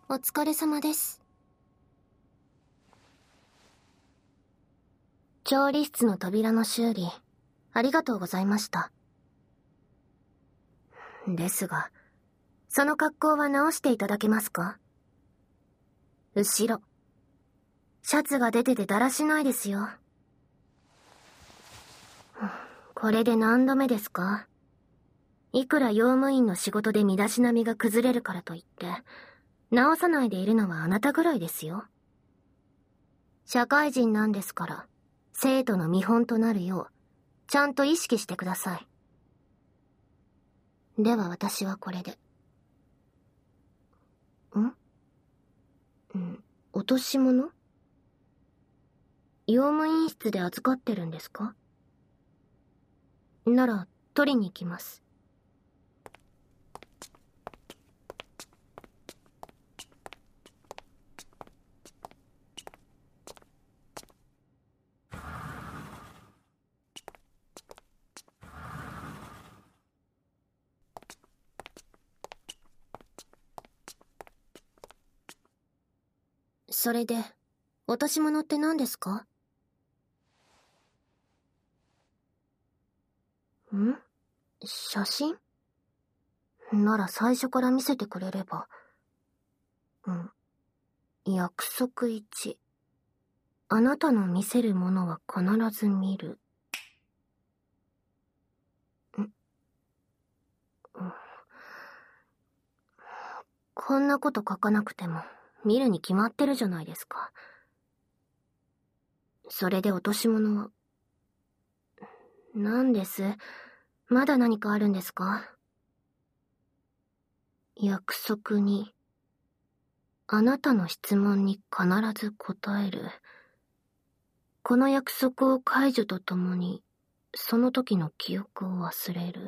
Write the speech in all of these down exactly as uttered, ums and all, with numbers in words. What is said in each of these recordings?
お疲れ様です。調理室の扉の修理、ありがとうございました。ですが、その格好は直していただけますか？後ろ。シャツが出ててだらしないですよ。これで何度目ですか？いくら用務員の仕事で身だしなみが崩れるからといって、直さないでいるのはあなたぐらいですよ。社会人なんですから、生徒の見本となるよう、ちゃんと意識してください。では私はこれで。ん？うん、落とし物？用務員室で預かってるんですか？なら、取りに行きます。それで、落とし物って何ですか？ん？写真？なら最初から見せてくれれば。うん。約束いち。あなたの見せるものは必ず見る。ん？うん。こんなこと書かなくても、見るに決まってるじゃないですか。それで落とし物は。なんです？まだ何かあるんですか？約束に、あなたの質問に必ず答える。この約束を解除とともに、その時の記憶を忘れる。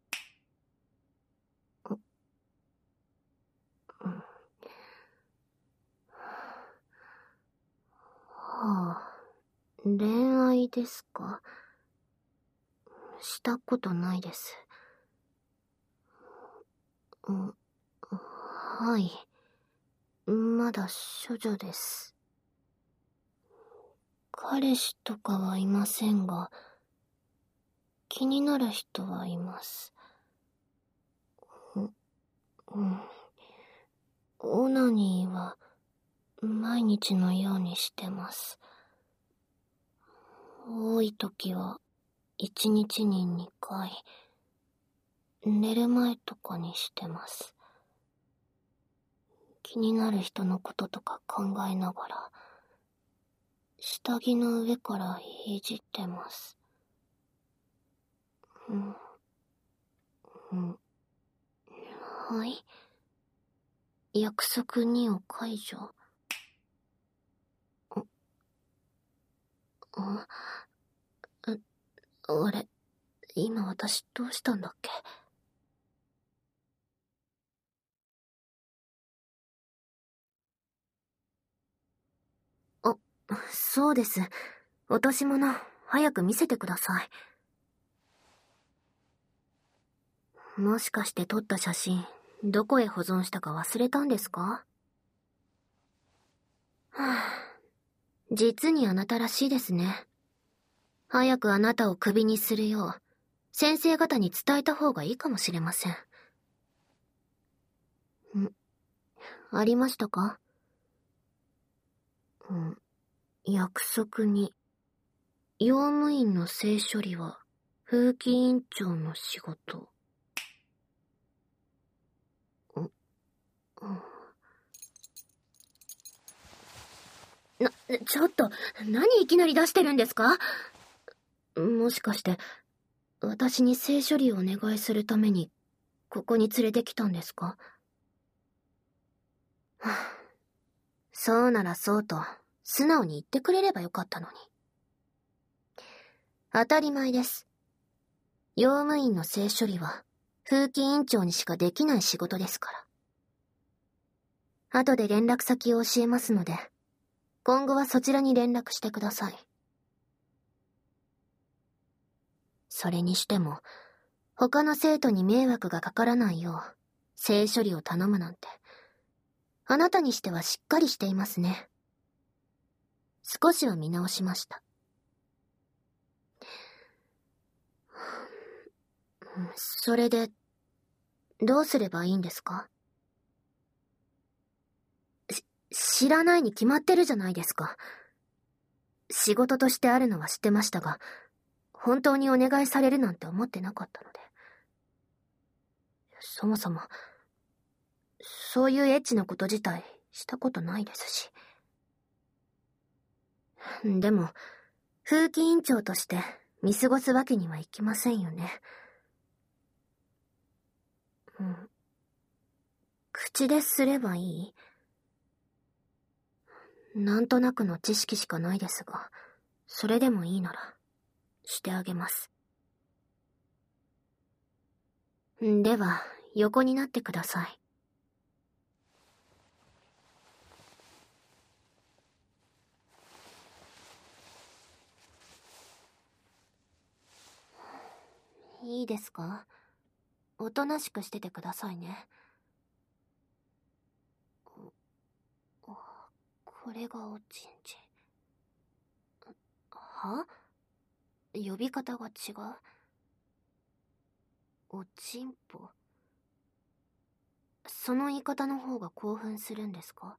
うん、はあ、恋愛ですか？したことないです。うん、はい。まだ処女です。彼氏とかはいませんが、気になる人はいます。うん、うん。オナニーは毎日のようにしてます。多い時は一日ににかい。寝る前とかにしてます。気になる人のこととか考えながら、下着の上からいじってます。うん。うん。はい。約束にを解除。あ、あ、あれ、今私どうしたんだっけ？あ、そうです。落とし物、早く見せてください。もしかして撮った写真、どこへ保存したか忘れたんですか？はあ、実にあなたらしいですね。早くあなたをクビにするよう、先生方に伝えた方がいいかもしれません。ん、ありましたか？うん、約束に、用務員の性処理は、風紀委員長の仕事。ん、うんな、ちょっと、何いきなり出してるんですか？もしかして、私に性処理をお願いするために、ここに連れてきたんですか？はあ、そうならそうと、素直に言ってくれればよかったのに。当たり前です。用務員の性処理は、風紀委員長にしかできない仕事ですから。後で連絡先を教えますので、今後はそちらに連絡してください。それにしても、他の生徒に迷惑がかからないよう、性処理を頼むなんて、 あなたにしてはしっかりしていますね。少しは見直しました。それで、どうすればいいんですか？し、知らないに決まってるじゃないですか。仕事としてあるのは知ってましたが、本当にお願いされるなんて思ってなかったので。そもそも、そういうエッチなこと自体したことないですし。でも、風紀委員長として見過ごすわけにはいきませんよね。うん。口ですればいい？なんとなくの知識しかないですが、それでもいいなら、してあげます。では、横になってください。いいですか？おとなしくしててくださいね。これがおちんちん。は？呼び方が違う。おちんぽ。その言い方の方が興奮するんですか？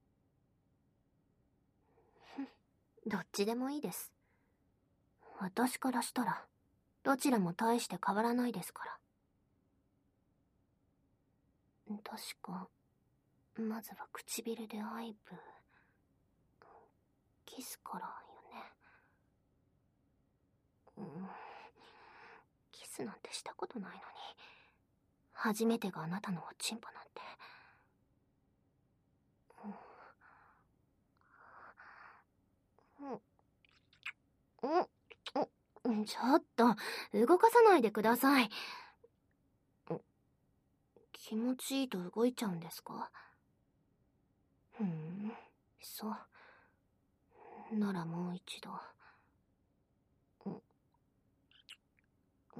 どっちでもいいです。私からしたら、どちらも大して変わらないですから。確か、まずは唇で愛撫。キスからよね。うん。キスなんてしたことないのに。初めてがあなたのおちんぽなんて。うん。うん。ちょっと、動かさないでください。気持ちいいと動いちゃうんですか？ふん、そう。ならもう一度。うん。うん。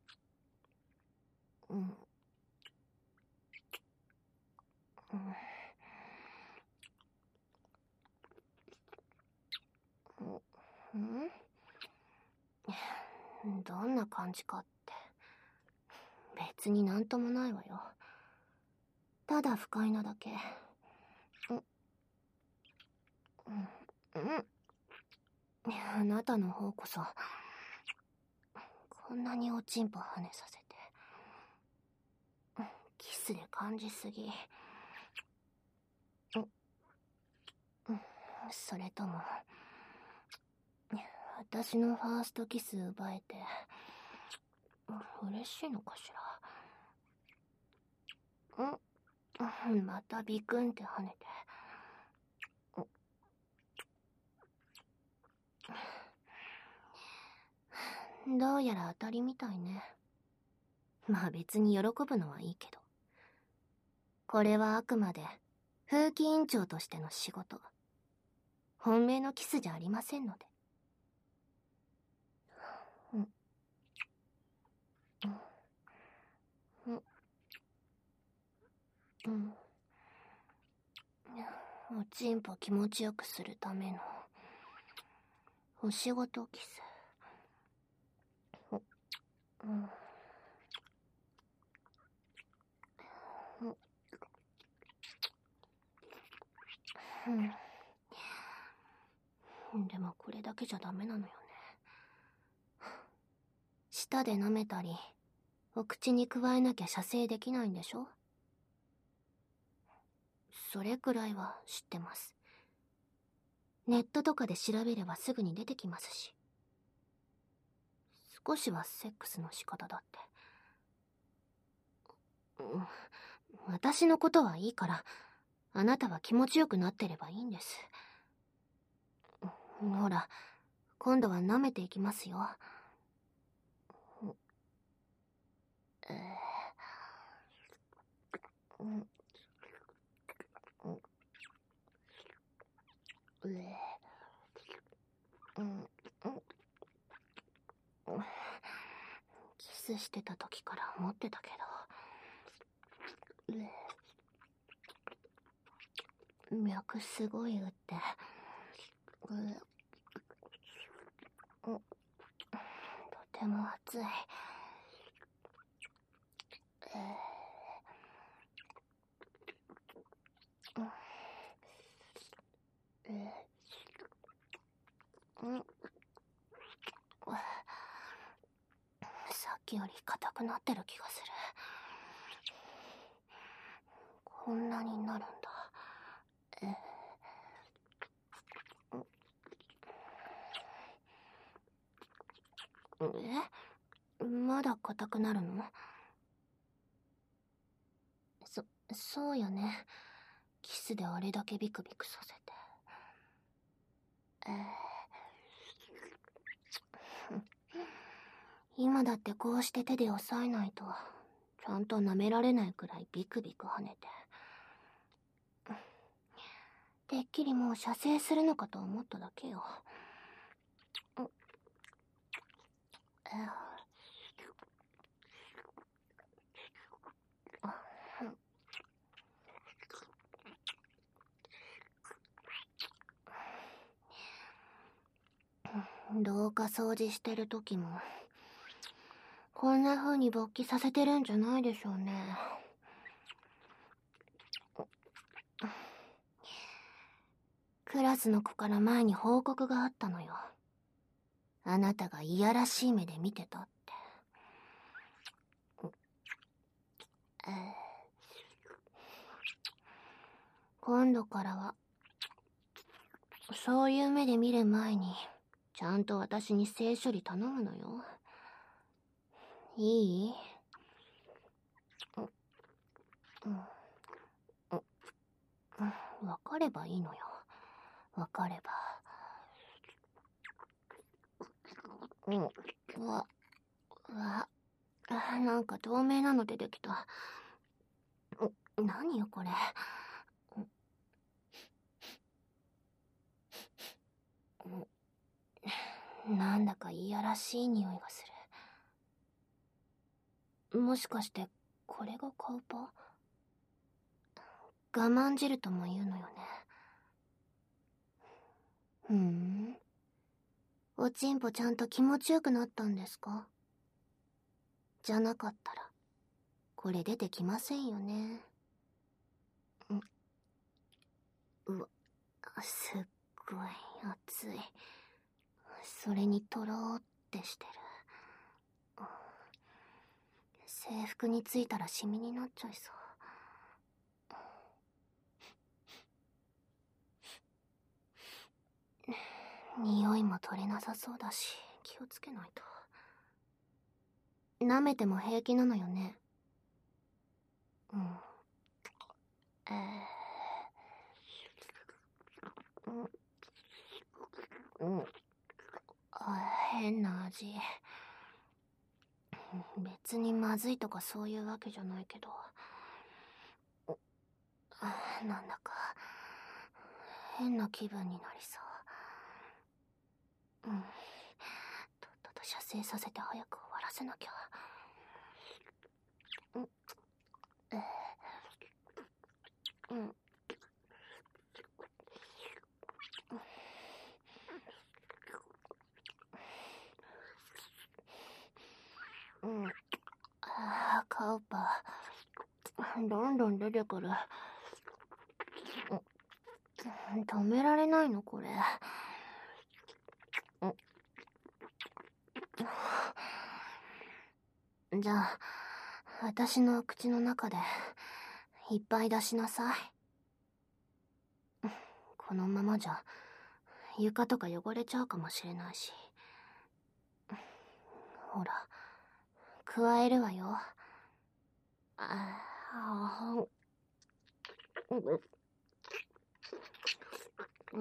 うん。うん。どんな感じかって。別になんともないわよ。ただ不快なだけ。うん。うん。あなたの方こそ、こんなにおちんぽ跳ねさせて。キスで感じすぎ。それとも、私のファーストキス奪えて、嬉しいのかしら。ん？またビクンって跳ねて。どうやら当たりみたいね。まあ別に喜ぶのはいいけど。これはあくまで、風紀委員長としての仕事。本命のキスじゃありませんので。うん。うん。うん。おちんぽ気持ちよくするための、お仕事キス。うん。うん。でもこれだけじゃダメなのよね。舌で舐めたり、お口に加えなきゃ射精できないんでしょ？それくらいは知ってます。ネットとかで調べればすぐに出てきますし。少しはセックスの仕方だって。うん、私のことはいいから、あなたは気持ちよくなってればいいんです。ほら、今度は舐めていきますよ。えー、うん。うえうん。キスしてた時から思ってたけど。うえ脈すごい打って。ううとても熱い。えーえーうんさっきより硬くなってる気がする。こんなになるんだ。ええまだ硬くなるの？そ、そうよね。キスであれだけビクビクさせて。えー、今だってこうして手で押さえないと、ちゃんと舐められないくらいビクビク跳ねて。てっきりもう射精するのかと思っただけよ。廊下掃除してる時もこんな風に勃起させてるんじゃないでしょうね。クラスの子から前に報告があったのよ。あなたがいやらしい目で見てたって。えー、今度からはそういう目で見る前にちゃんと私に性処理頼むのよ。いい？うん、うん、うん、わかればいいのよ。わかれば。うん、うわ、うわ、あ、なんか透明なの出てきた。何よこれ。なんだかいやらしい匂いがする。もしかしてこれがカウパ？我慢汁とも言うのよね。ふーん。おちんぽちゃんと気持ちよくなったんですか？じゃなかったらこれ出てきませんよね。ん、うわ、すっごい熱い。それにとろーってしてる。制服についたらシミになっちゃいそう。匂いも取れなさそうだし気をつけないと。舐めても平気なのよね。うん。えー、うん、うん、あ、変な味。別にまずいとかそういうわけじゃないけど、あ、なんだか変な気分になりそう。うん、とっとと射精させて早く終わらせなきゃ。うん、えー、うん、うん、あー、カウパどんどん出てくる。止められないのこれ。じゃあ私の口の中でいっぱい出しなさい。このままじゃ床とか汚れちゃうかもしれないし。ほら加えるわよ。ああ、うん、うん、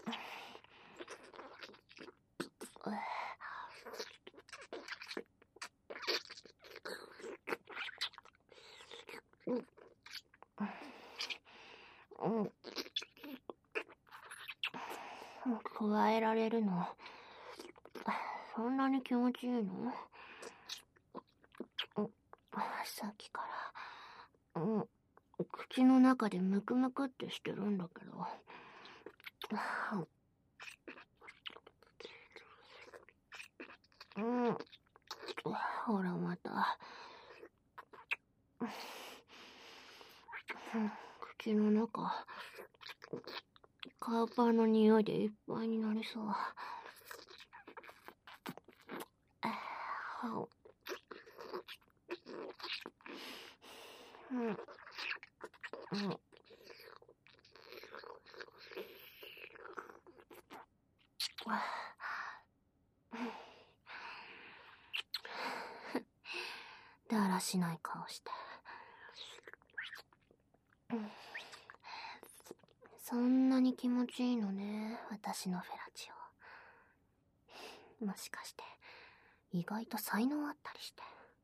うん、加えられるのそんなに気持ちいいの？さっきから、うん、 口の中でムクムクってしてるんだけど。うん。ほら、また。口の中、カーパーの匂いでいっぱいになりそう。うん。うん。だらしない顔して。そんなに気持ちいいのね、私のフェラチオ。もしかして、意外と才能あったりして。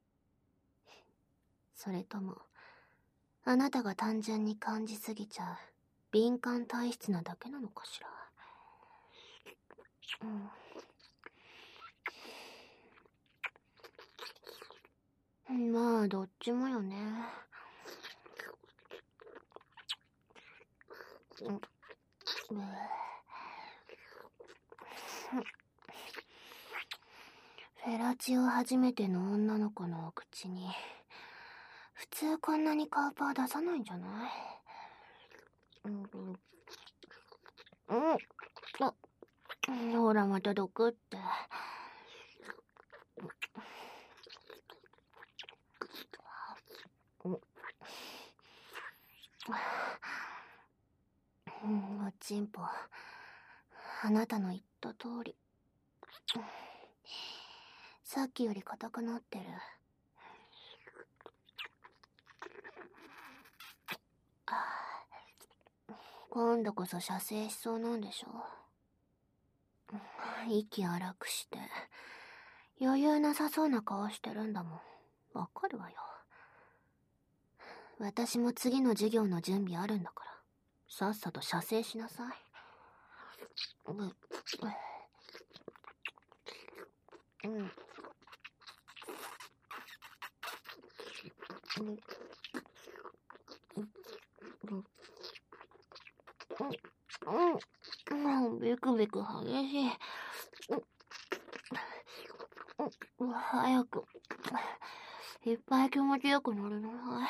それとも、あなたが単純に感じすぎちゃう敏感体質なだけなのかしら。うん。まあ、どっちもよね。うん。フェラチオ初めての女の子のお口に、普通こんなにカーパー出さないんじゃない？うん。うん。あ、ほら、また毒って。うん、おちんぽ。あなたの言った通り。さっきより硬くなってる。今度こそ射精しそうなんでしょ。息荒くして、余裕なさそうな顔してるんだもん。わかるわよ。私も次の授業の準備あるんだから、さっさと射精しなさい。うん。うん。うん。うん。ビクビク激しい。うん。早く。いっぱい気持ちよくなるの。はい。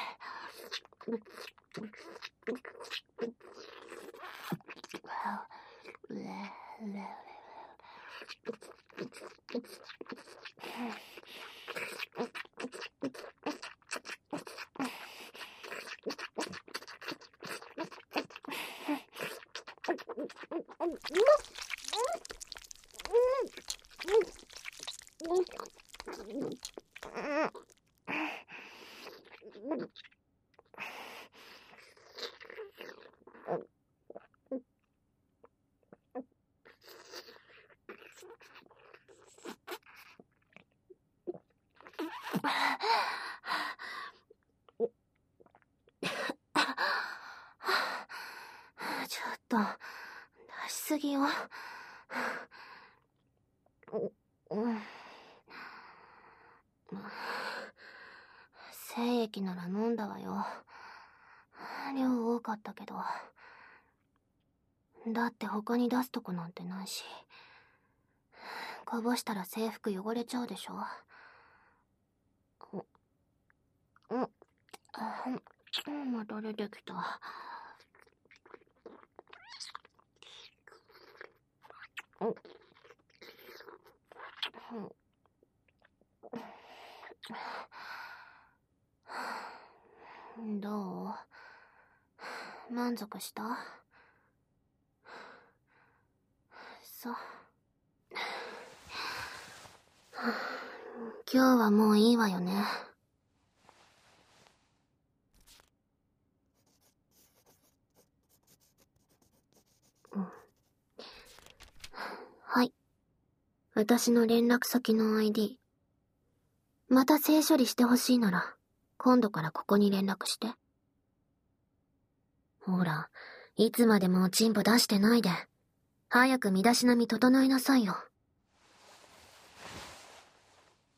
ちょっと、出しすぎよ。うん。精液なら飲んだわよ。量多かったけど。だって他に出すとこなんてないし。こぼしたら制服汚れちゃうでしょ。うん。うん。また出てきた。うん。どう？満足した？そう。今日はもういいわよね。うん。はい。私の連絡先の アイディー。また性処理してほしいなら、今度からここに連絡して。ほら、いつまでもおちんぽ出してないで。早く身だしなみ整えなさいよ。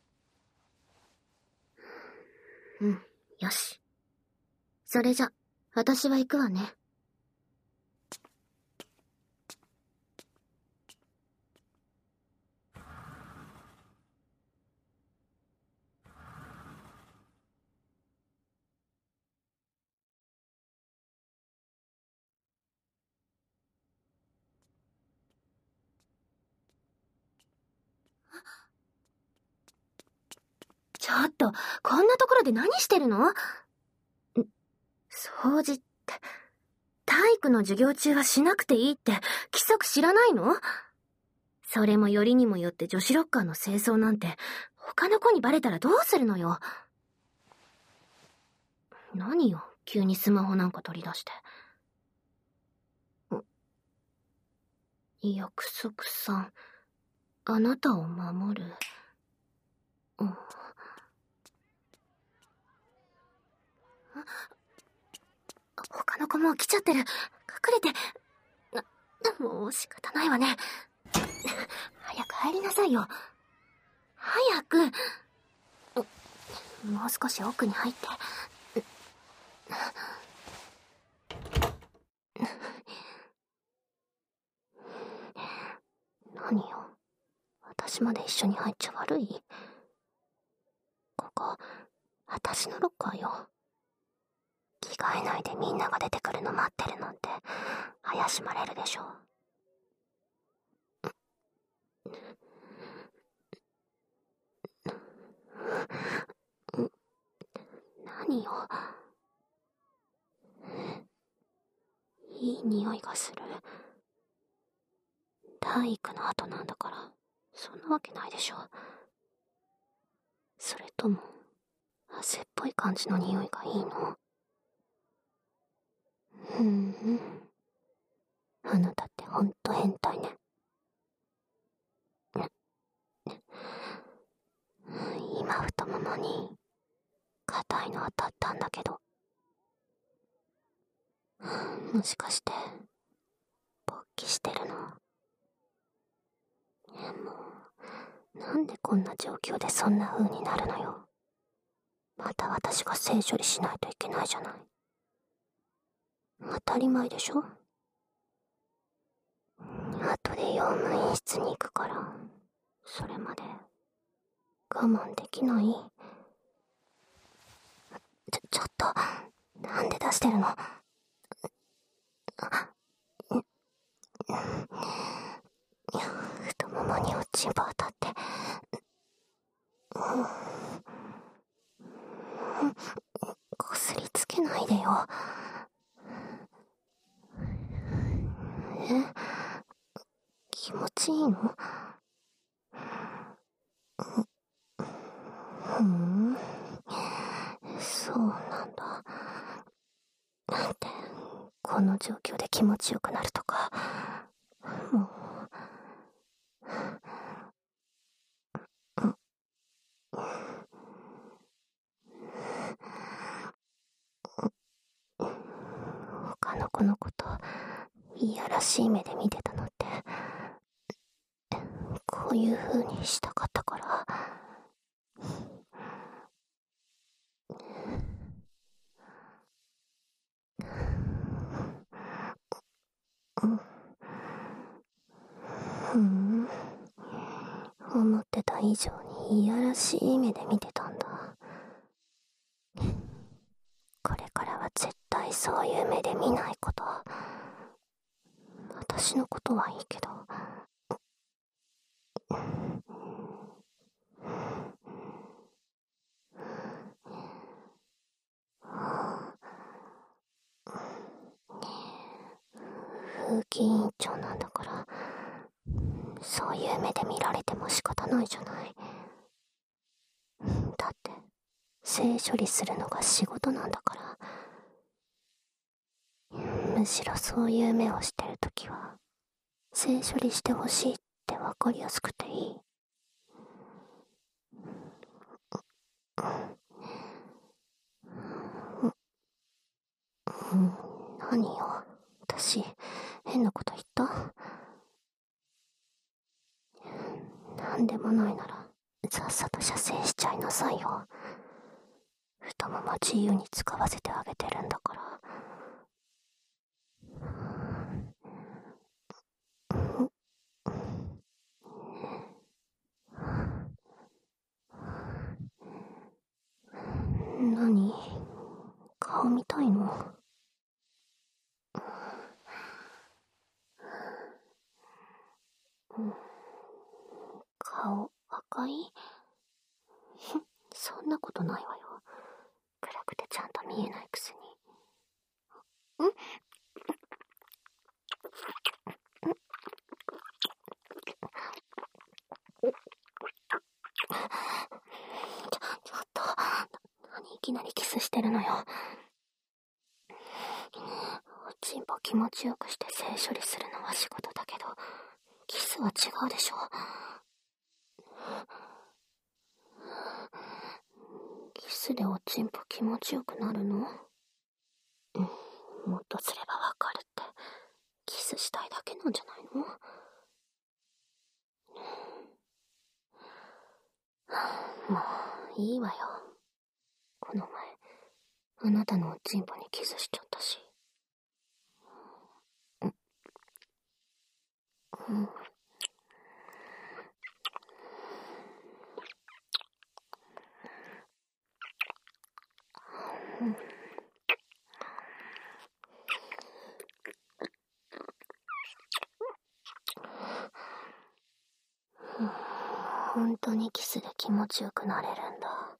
うん、よし。それじゃ、 私は行くわね。ちょっと、こんなところで何してるの？ん、掃除って、体育の授業中はしなくていいって規則知らないの？それもよりにもよって女子ロッカーの清掃なんて、他の子にバレたらどうするのよ。何よ、急にスマホなんか取り出して。約束さん、あなたを守る。うん。他の子もう来ちゃってる。隠れて。な、もう仕方ないわね。早く入りなさいよ。早く。もう少し奥に入って。何よ。私まで一緒に入っちゃ悪い？ここ、私のロッカーよ。着替えないでみんなが出てくるの待ってるなんて怪しまれるでしょ。何よ。いい匂いがする。体育の後なんだから、そんなわけないでしょ。それとも、汗っぽい感じの匂いがいいの？ふーん。あなたってほんと変態ね。今太ももに硬いの当たったんだけど、もしかして勃起してるの？もうなんでこんな状況でそんな風になるのよ。また私が性処理しないといけないじゃない。当たり前でしょ。後で用務員室に行くから、それまで我慢できない？ちょ、ちょっと、なんで出してるの？太ももにおちんぽ当たって、こすりつけないでよ。え？気持ちいいの？ふーん、そうなんだ。なんて、この状況で気持ちよくなるとか、もう。他の子のこと、いやらしい目で見てたのって、こういう風にしたかったから。ふん、思ってた以上にいやらしい目で見てたんだ。これからは絶対そういう目で見ないこと。私のことはいいけど。風紀委員長なんだから、そういう目で見られても仕方ないじゃない。だって性処理するのが仕事なんだから。むしろそういう目をしてるときは性処理してほしいってわかりやすくていい。何よ、私変なこと言った？なんでもないならさっさと射精しちゃいなさいよ。太もも自由に使わせてあげてるんだから。 うん、顔赤い？そんなことないわよ。暗くてちゃんと見えないくせに。ん？ちょ、ちょっと、何いきなりキスしてるのよ。おちんぽ気持ちよくして性処理するのは仕事だけど、キスは違うでしょ。キスでおちんぽ気持ちよくなるの？うん、もっとすればわかるって。キスしたいだけなんじゃないの？もういいわよ。この前あなたのおちんぽにキスしちゃったし。うん、うんうん、本当にキスで気持ちよくなれるんだ。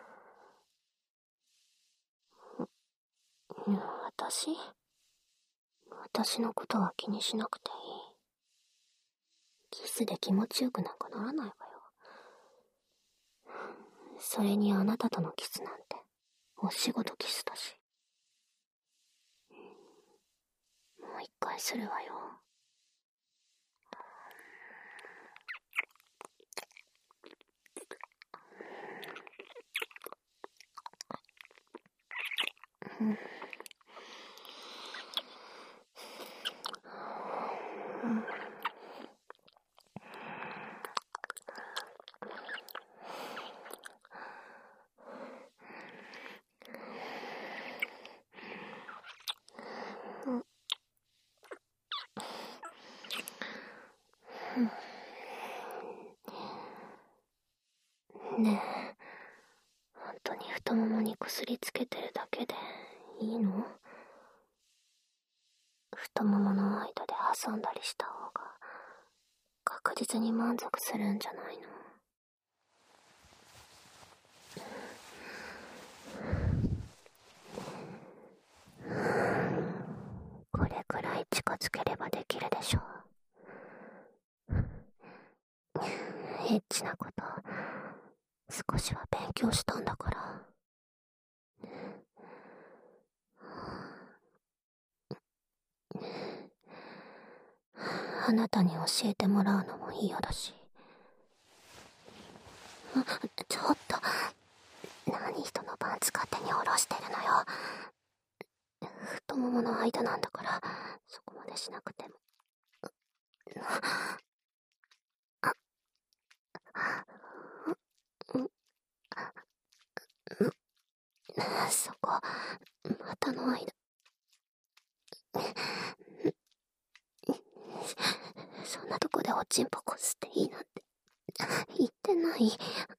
うん、私私のことは気にしなくていい。キスで気持ちよくなんかならないわよ。それにあなたとのキスなんてお仕事キスだし。もう一回するわよ。うん、ねえ、本当に太ももに薬つけてるだけでいいの？太ももの間で挟んだりした方が確実に満足するんじゃないの？これくらい近づければできるでしょう。エッチなこと少しは勉強したんだから。あなたに教えてもらうのも嫌だし。ちょっと、何人のパンツ勝手に下ろしてるのよ。太ももの間なんだから、そこまでしなくても。そこ、股の間。そんなとこでおちんぽこすっていいなんて言ってない。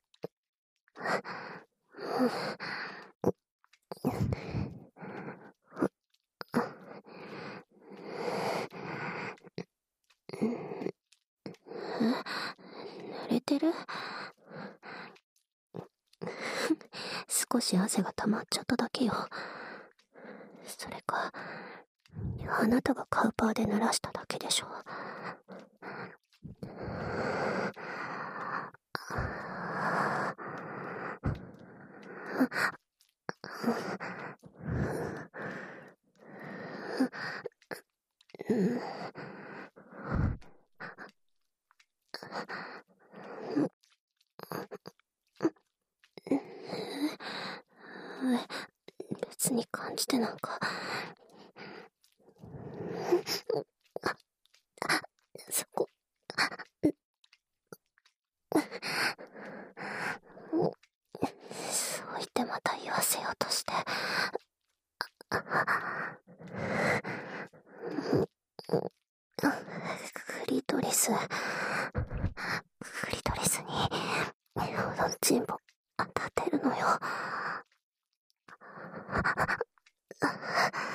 濡れてる？少し汗が溜まっちゃっただけよ。それか、あなたがカウパーで濡らしただけでしょ。別に感じてなんか。そこ。そう言ってまた言わせようとして。クリトリス。クリトリスに、おちんぽ当たってるのよ。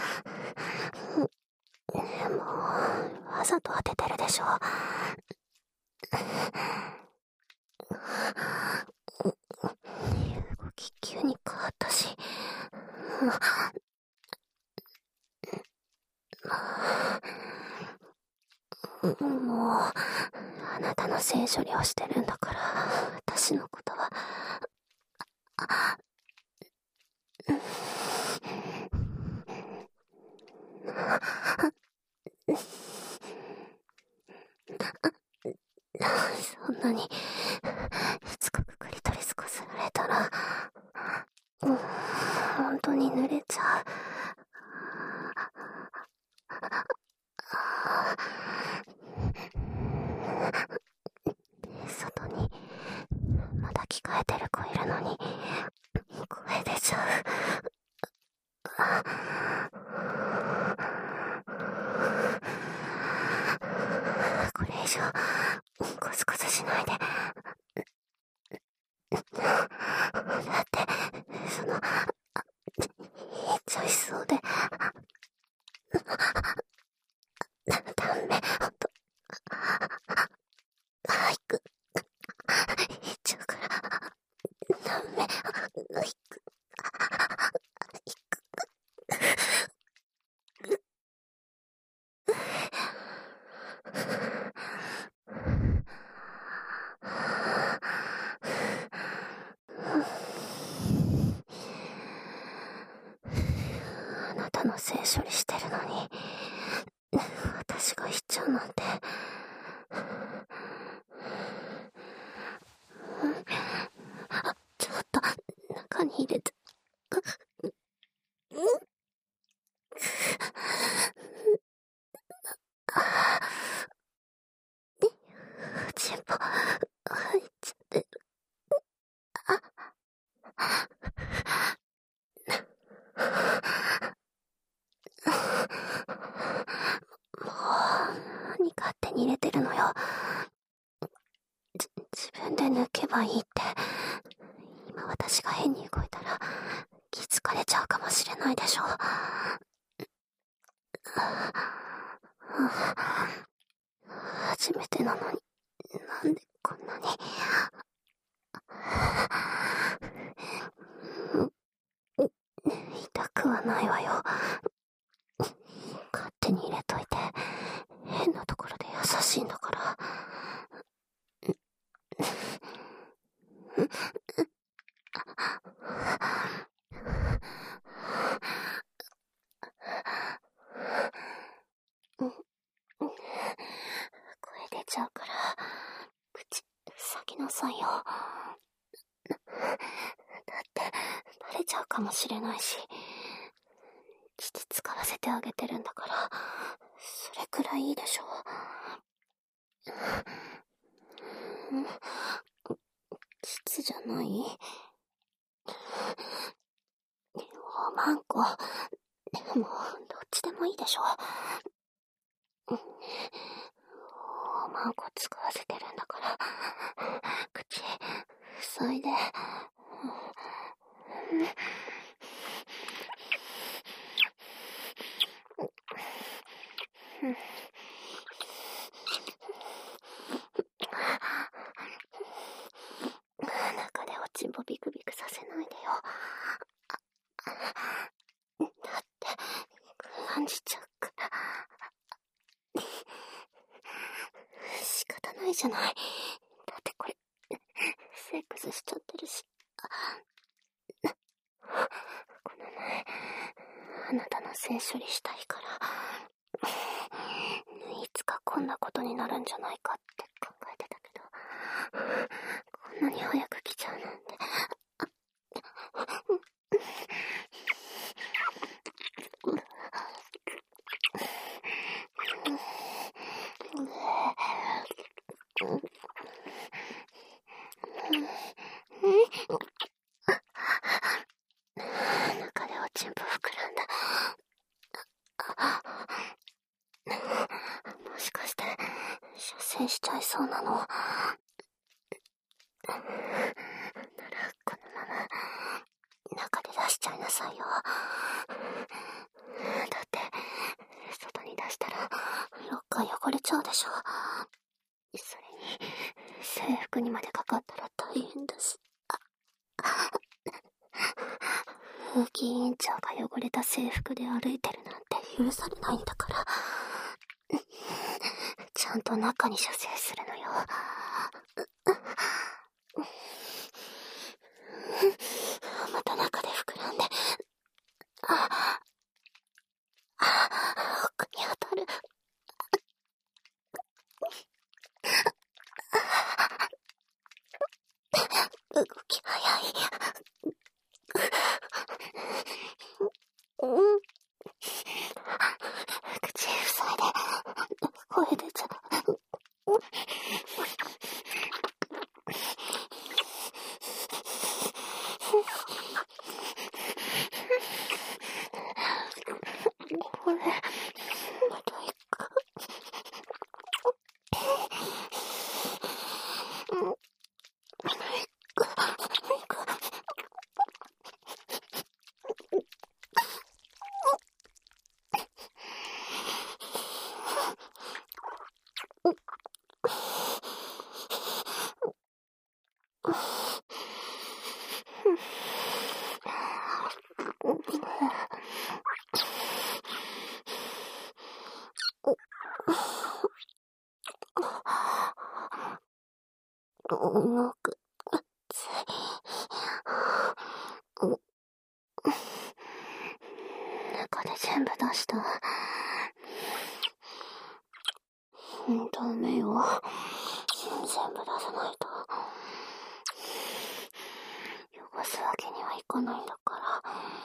もう、わざと当ててるでしょ。 動き急に変わったし、もうあなたの性処理をしてるんだから、私のことはそんなにしつこくクリトリスこすられたら、うん、本当に濡れちゃう。外にまだ着替えてる子いるのに声出ちゃう。これ以上コスコスしないで。だってその言っちゃいそうで。ダメ、ほんと早く言っちゃうから。ダメ、早くあなたの性処理してるのに私が言っちゃうなんて。ちょっと中に入れて。チンポ入っちゃってる。もう何勝手に入れてるのよ。じ自分で抜けばいいって。今私が変に動いたら気づかれちゃうかもしれないでしょ。初めてなのになんでこんなに。痛くはないわよ。勝手に入れといて変なところで優しいんだから。声出ちゃうから口塞ぎなさいよ。だってバレちゃうかもしれないし、膣使わせてあげてるんだから、それくらいいいでしょう。膣じゃない？おまんこ。もうどっちでもいいでしょ。おまんこ使わせてるんだから、口塞いで。中でおちんぽビクビクさせないでよ。だって感じちゃうから。仕方ないじゃない。だってこれセックスしちゃってるし。この前あなたの性処理したいから、いつかこんなことになるんじゃないかって考えてたけど、こんなに早く来ちゃうなんて。中でおちんぽ膨らんだ。もしかして射精しちゃいそうなの？ならこのまま中で出しちゃいなさいよ。だって外に出したらロッカー汚れちゃうでしょ。それに制服にまでかかったら大変だし。風紀委員長が汚れた制服で歩いてるなんて許されないんだから。ちゃんと中に射精するのよ。また中で膨らんで。あ、あ、奥に当たる。動き早い。うん。口塞いで、声出ちゃう。これ、またいく。うん。動く。中で全部出した。ダメよ。全部出さないと。汚すわけにはいかないんだから。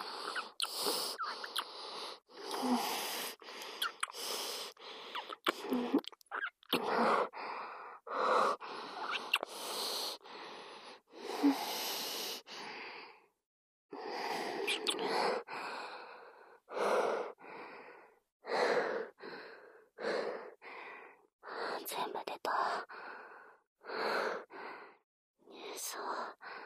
全部出た。そう。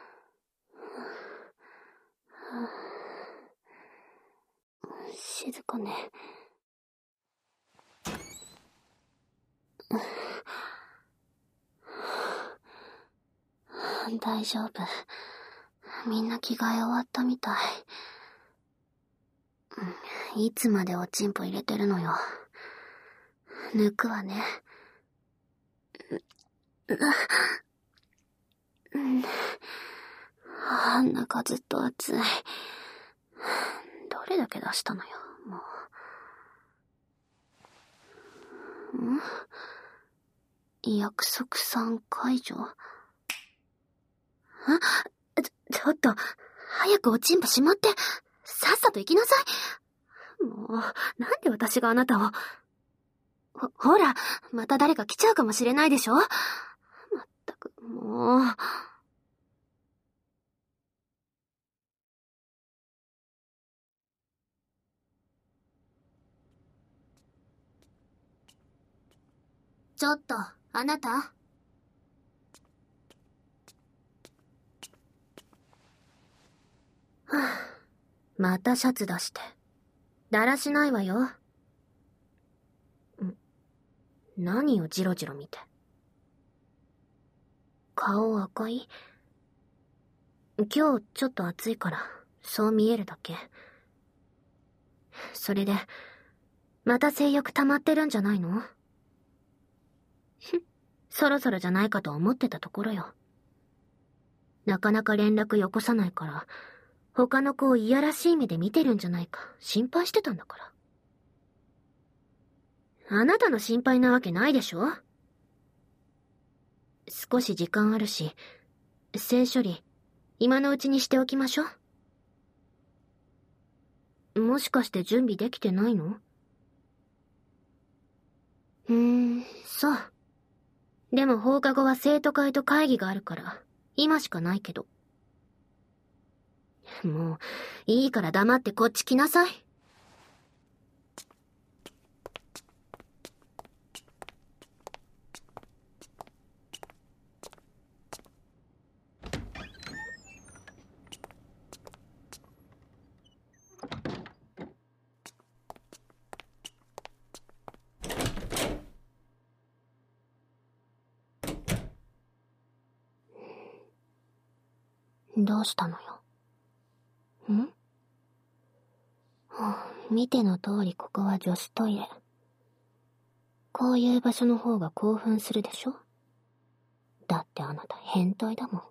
静かね。大丈夫。みんな着替え終わったみたい。いつまでおちんぽ入れてるのよ。抜くわね。うん。あん中ずっと熱い。どれだけ出したのよ、もう。ん？約束さん解除？あ？ちょ、ちょっと、早くおちんぽしまって、さっさと行きなさい。もう、なんで私があなたを。ほ、ほら、また誰か来ちゃうかもしれないでしょ？まったく、もう。ちょっと、あなた。はぁ、またシャツ出して。だらしないわよ。ん、何をジロジロ見て。顔赤い？今日ちょっと暑いから、そう見えるだけ。それで、また性欲溜まってるんじゃないの？ふん、そろそろじゃないかと思ってたところよ。なかなか連絡よこさないから、他の子をいやらしい目で見てるんじゃないか心配してたんだから。あなたの心配なわけないでしょ？少し時間あるし、性処理、今のうちにしておきましょう。もしかして準備できてないの？うーん、そう。でも放課後は生徒会と会議があるから、今しかないけど。もう、いいから黙ってこっち来なさい。 どうしたのよ。ん？見ての通りここは女子トイレ。こういう場所の方が興奮するでしょ？だってあなた変態だもん。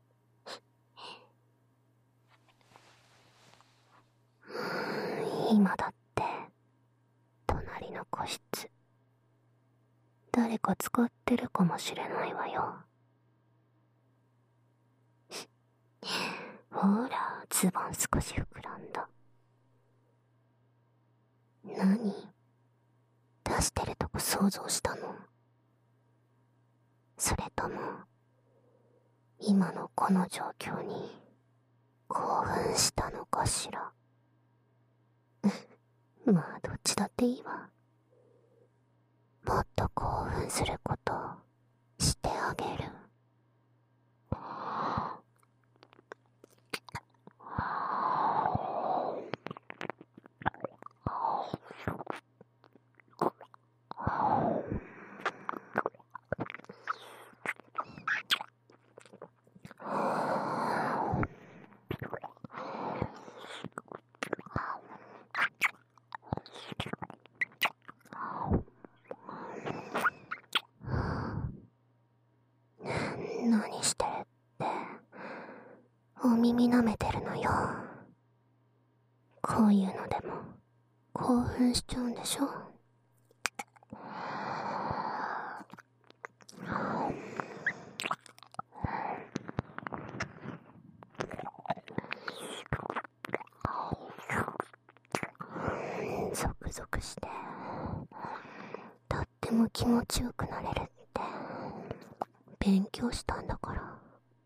今だって隣の個室誰か使ってるかもしれないわよ。ほら、ズボン少し膨らんだ。何？出してるとこ想像したの？それとも今のこの状況に興奮したのかしら。まあどっちだっていいわ。もっと興奮することしてあげる。何してるって、お耳舐めてるのよ。こういうのでも興奮しちゃうんでしょ。ゾクゾクしてとっても気持ちよくなれるって勉強したんだから。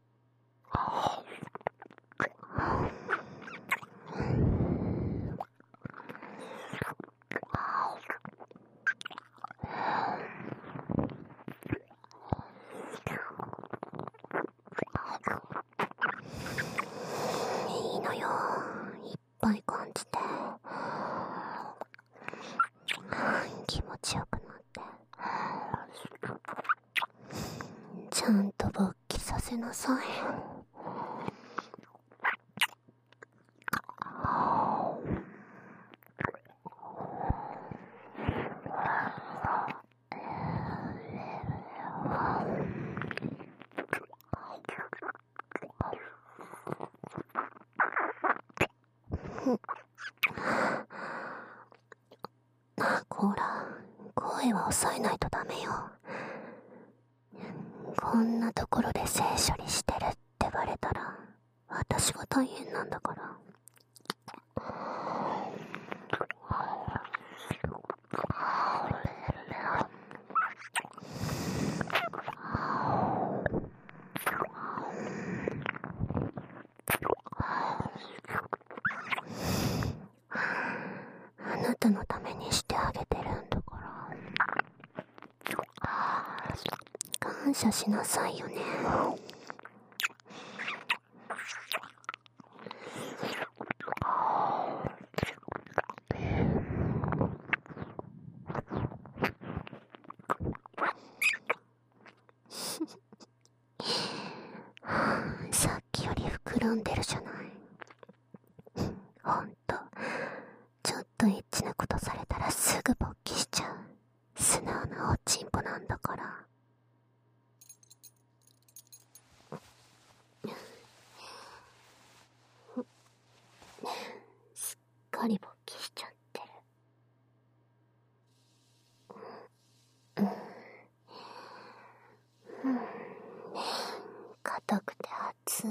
いいのよ、いっぱい感じて気持ちよくなって、ちゃんと勃起させなさい。こら、声は抑えないとダメよ。こんなところで性処理してるってバレたら私が大変なんだから。あなたのためにしてあげてるんだから感謝しなさいよね。さっきより膨らんでるじゃない。ほんとちょっとエッチなことされたらすぐ勃起しちゃう素直なおちんぽなんだから。すっかり勃起しちゃってる。うん、硬くて熱い。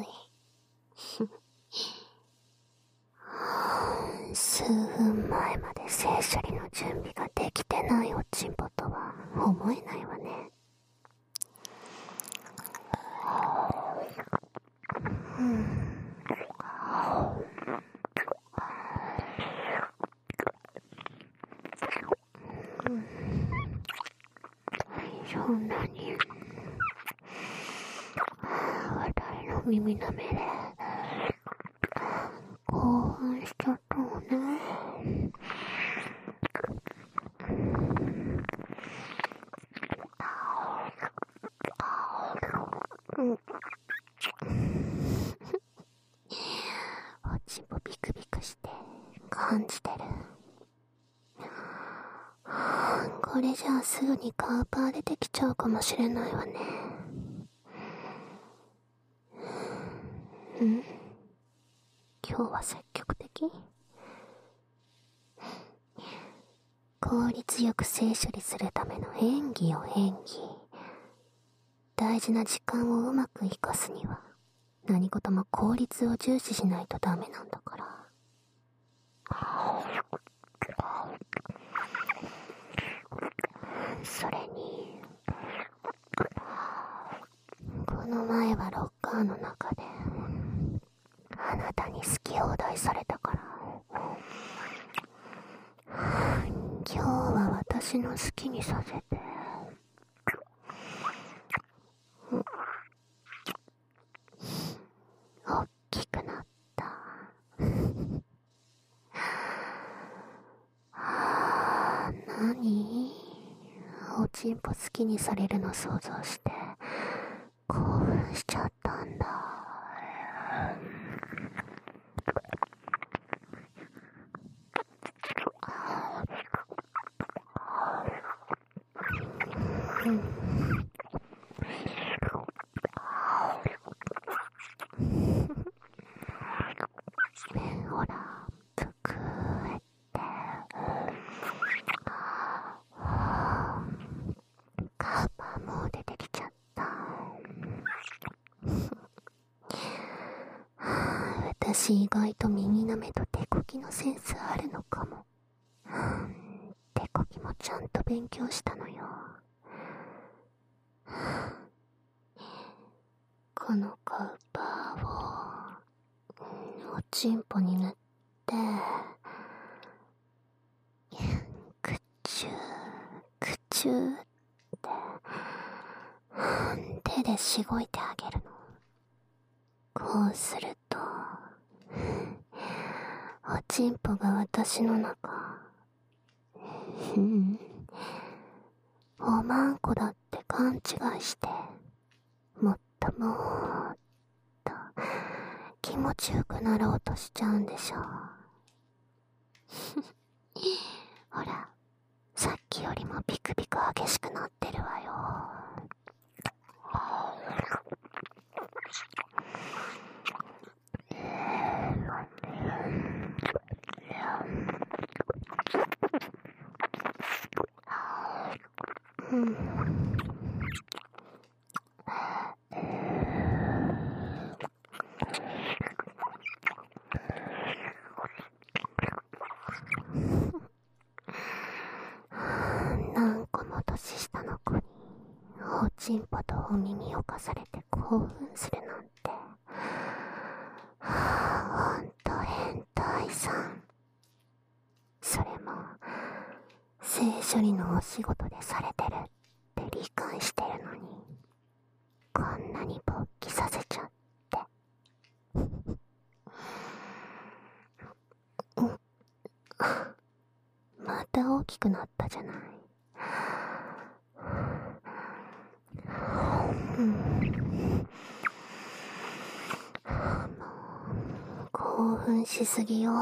数分前まで性処理の準備ができてないおちんぽとは思えないわね。うん、そんなに私の耳の目で興奮しちゃったのね。 これじゃあすぐにカウパー出てきちゃうかもしれないわね。ん？今日は積極的？効率よく性処理するための演技よ演技。大事な時間をうまく活かすには何事も効率を重視しないとダメなんだから。それにこの前はロッカーの中であなたに好き放題されたから、今日は私の好きにさせて。おっきくなった。はあ、何？おちんぽ好きにされるの想像して興奮しちゃったんだ。ほら、ぷくーってカウパーもう出てきちゃった。私意外と耳なめと手こきのセンスあるのかも。手こきもちゃんと勉強したのよ。このカウパーをおちんぽに塗ってくちゅーくちゅーって手でしごいてあげるの。こうするとおちんぽが私の中、うん、おまんこだって勘違いしてもっともっと気持ちよくなろうとしちゃうんでしょう。ほら、さっきよりもビクビク激しくなってるわよ。うん。何個も年下の子におちんぽとお耳をかされて興奮するなんて、ほんと変態さん。それも性処理のお仕事でされてるって理解してるのにこんなに勃起させちゃって。また大きくなったじゃない。うん、もう興奮しすぎよ。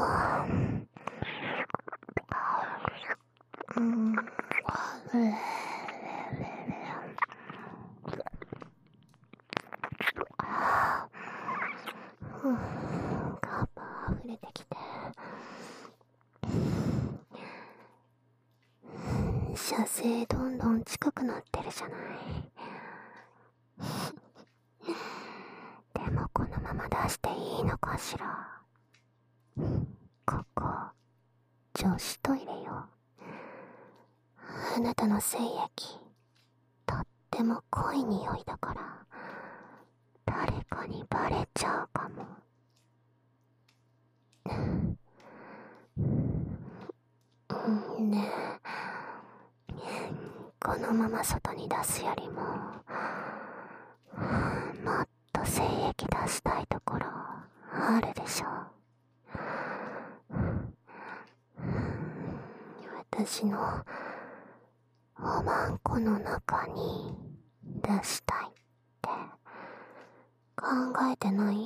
うん、カーパー溢れてきて、射精どんどん近くなってるじゃない。でもこのまま出していいのかしら。ここ女子トイレよ。あなたの精液とっても濃い匂いだから誰かにバレちゃうかも。ねえ、このまま外に出すよりももっと精液出したいところあるでしょ。私のおまんこの中に出したいって考えてない？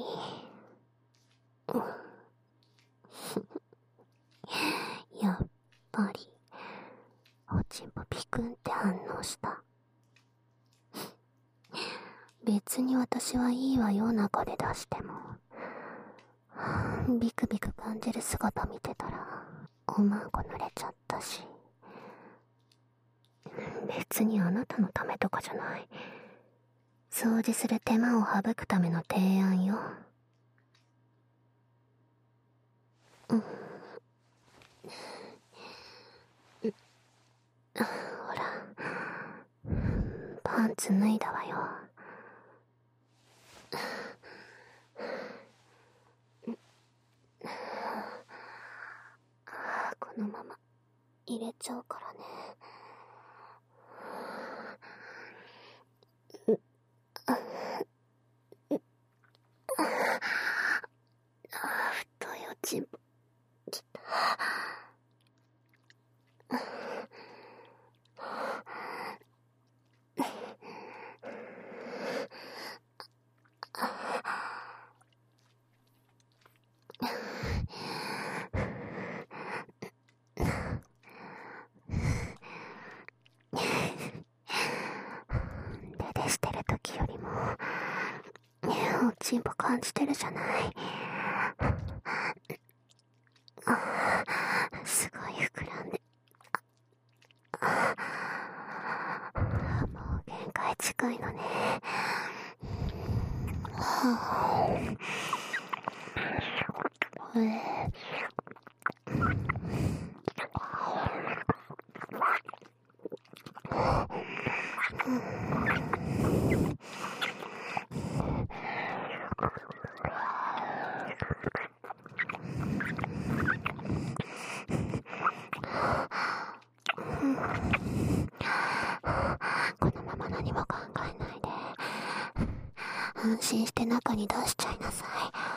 やっぱりおちんぽピクンって反応した。別に私はいいわよ、中で出しても。ビクビク感じる姿見てたらおまんこ濡れちゃったし。別にあなたのためとかじゃない。掃除する手間を省くための提案よ。うん、ほら、パンツ脱いだわよ。このまま入れちゃうからね。太いおちんぽきた。デデしてる時よりもおちんぽ感じてるじゃない。すごい膨らんで、もう限界近いのね。はぁ、えこのまま何も考えないで安心して中に出しちゃいなさい。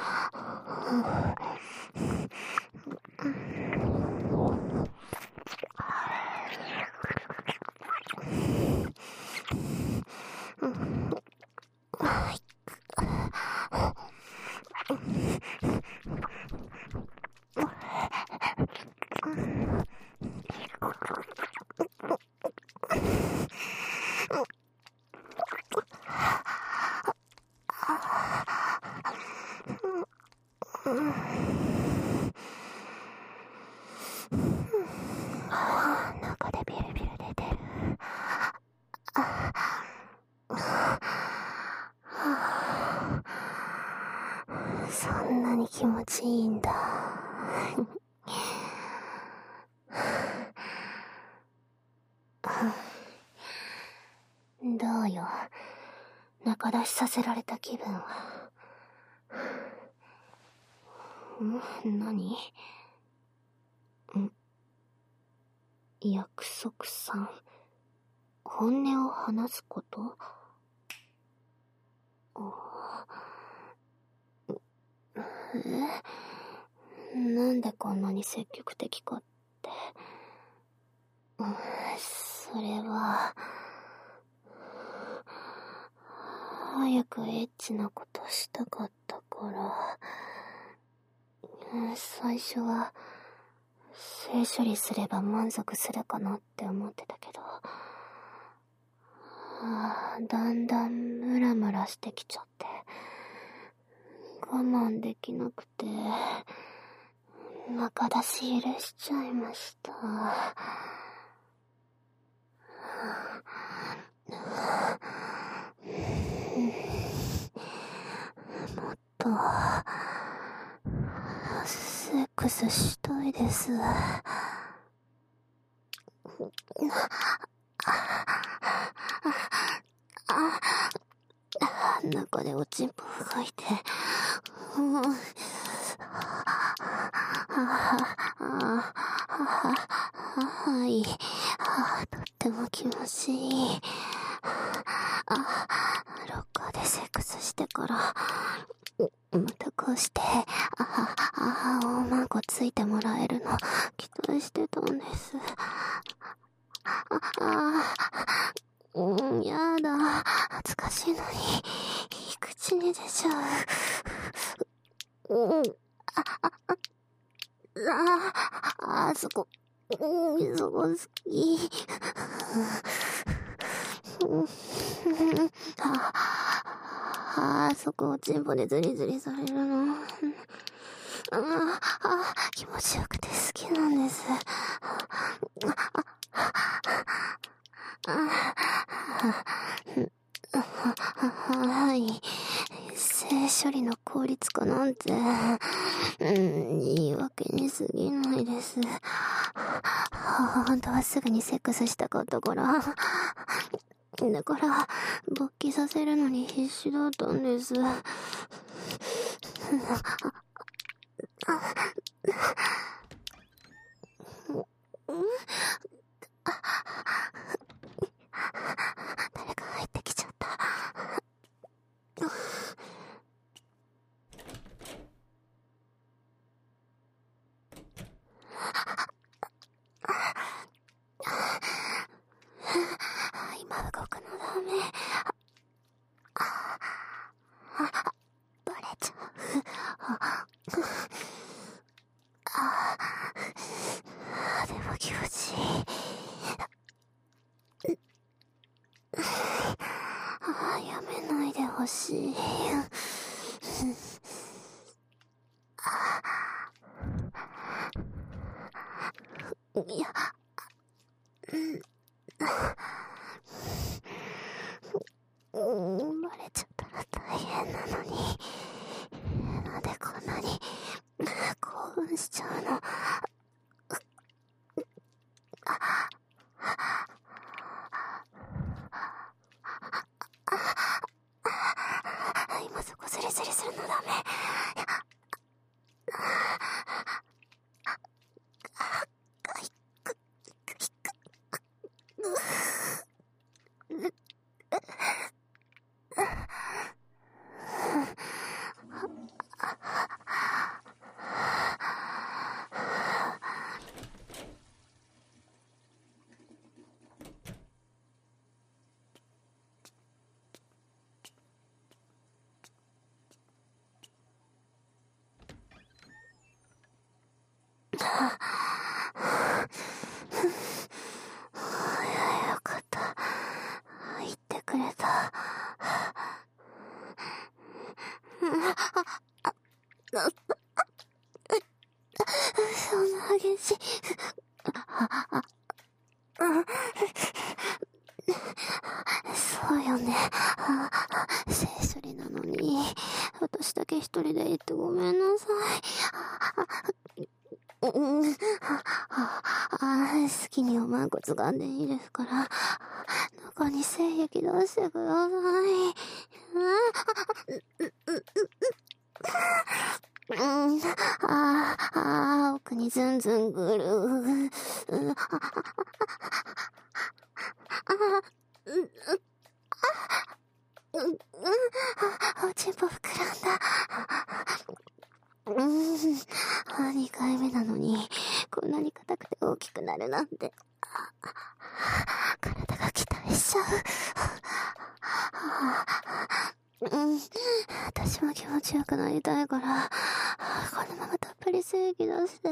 中でビルビル出てる。そんなに気持ちいいんだ。どうよ、中出しさせられた気分は。ん？何？ん？約束さん、本音を話すこと？え？なんでこんなに積極的かって。それは、早くエッチなことしたかったから。最初は性処理すれば満足するかなって思ってたけど、あー、だんだんムラムラしてきちゃって我慢できなくて中出し許しちゃいました。もっとセックスしたいです。中でおちんぽがいて、うん、はい、とっても気持ちいい。あ、ロッカーでセックスしてからまたこうしてああ大まんこついてもらえるの期待してたんです。ああ、うん、やだ、恥ずかしいのに口に出ちゃう。うん、ああああそこうん、そこ好き。ああ、そこをチンポでズリズリされるの。ああ、気持ちよくて好きなんです。はい。性処理の効率化なんて、うん、言い訳に過ぎないです。本当はすぐにセックスしたかったから。だから、勃起させるのに必死だったんです。誰か入ってきちゃった。今動くのダメ。バレちゃう。でも気持ちいい。やめないでほしい。いや、うん、バレちゃったら大変なのに、なんでこんなに興奮しちゃうの。今そこスリスリするのダメ。よかった。言ってくれた。そんな激しい。そうよね。性処理なのに、私だけ一人で行ってごめんなさい。うん、好きにおまんこつがんでいいですから、中に精液出してください。うん、ああ、奥にずんずんぐる。おちんぽ膨らんだ。うん、にかいめなのに、こんなに硬くて大きくなるなんて。体が期待しちゃう。うん、私も気持ちよくなりたいから、このままたっぷり精液出して。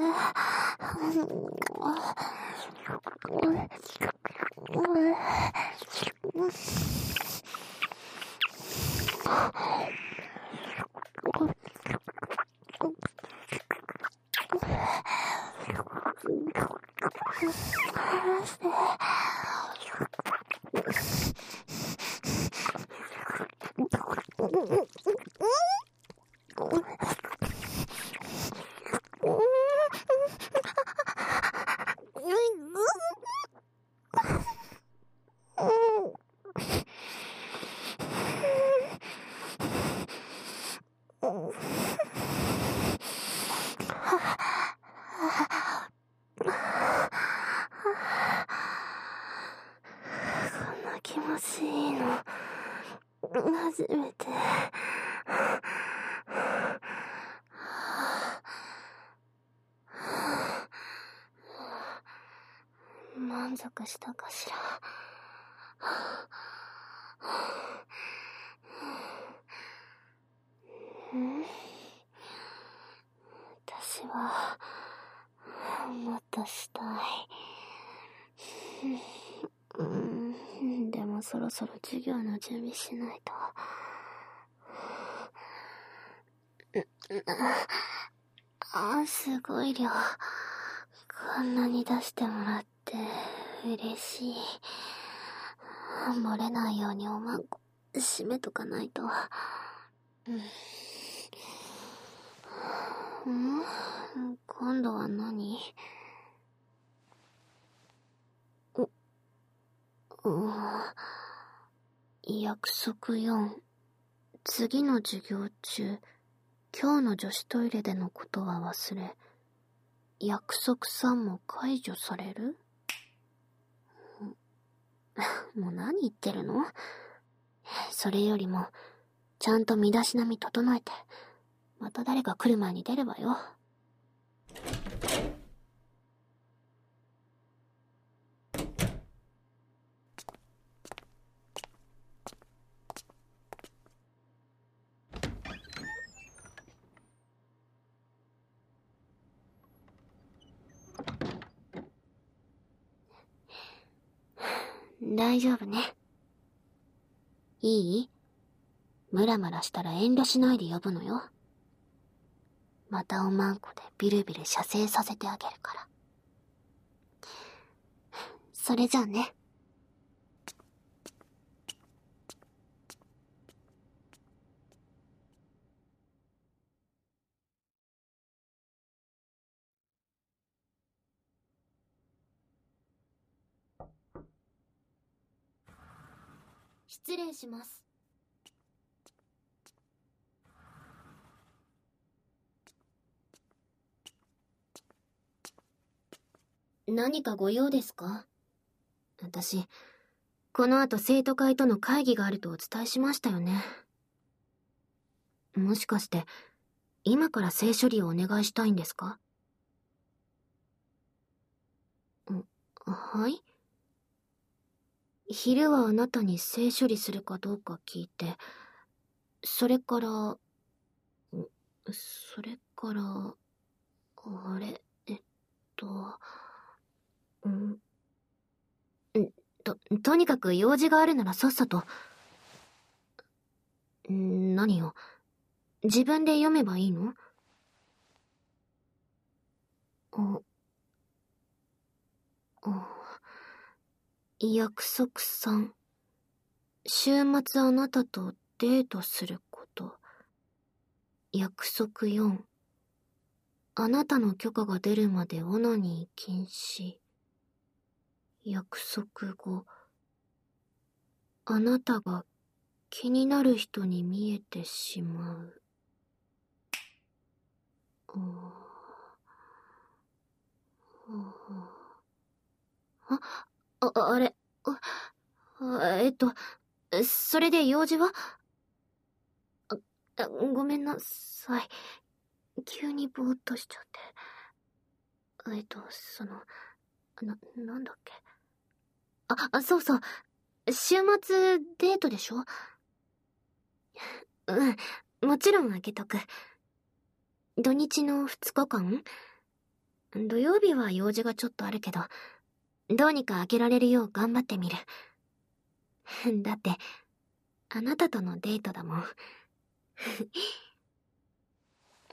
気持ちいいの初めて。満足したかしら。ん？私はもっとしたい。うん、でもそろそろ授業の準備しないと。あ、すごい量。こんなに出してもらって嬉しい。漏れないようにおまんこ閉めとかないと。うん、今度は何？お、うん、約束よん。次の授業中、今日の女子トイレでのことは忘れ、約束さんも解除される？もう何言ってるの？それよりも、ちゃんと身だしなみ整えて、また誰か来る前に出ればよ。大丈夫ね。いい？ムラムラしたら遠慮しないで呼ぶのよ。またおまんこでビルビル射精させてあげるから。それじゃあね。失礼します。何かご用ですか？私、この後生徒会との会議があるとお伝えしましたよね。もしかして、今から性処理をお願いしたいんですか？ん、はい？昼はあなたに性処理するかどうか聞いて、それから、それから、あれ、えっと、ん、と、とにかく用事があるならさっさと。何よ、自分で読めばいいの？あ、あ、約束さん。週末あなたとデートすること。約束よん。あなたの許可が出るまでオナニー禁止。約束ご。あなたが気になる人に見えてしまう。あ、あ、あれ、あ、えっと、それで用事は？あ、あ、ごめんなさい。急にぼーっとしちゃって。えっと、その、な、なんだっけ。あ、あ、そうそう。週末デートでしょ？うん、もちろんあげとく。土日のふつかかん？土曜日は用事がちょっとあるけど、どうにかあげられるよう頑張ってみる。だって、あなたとのデートだもん。うん。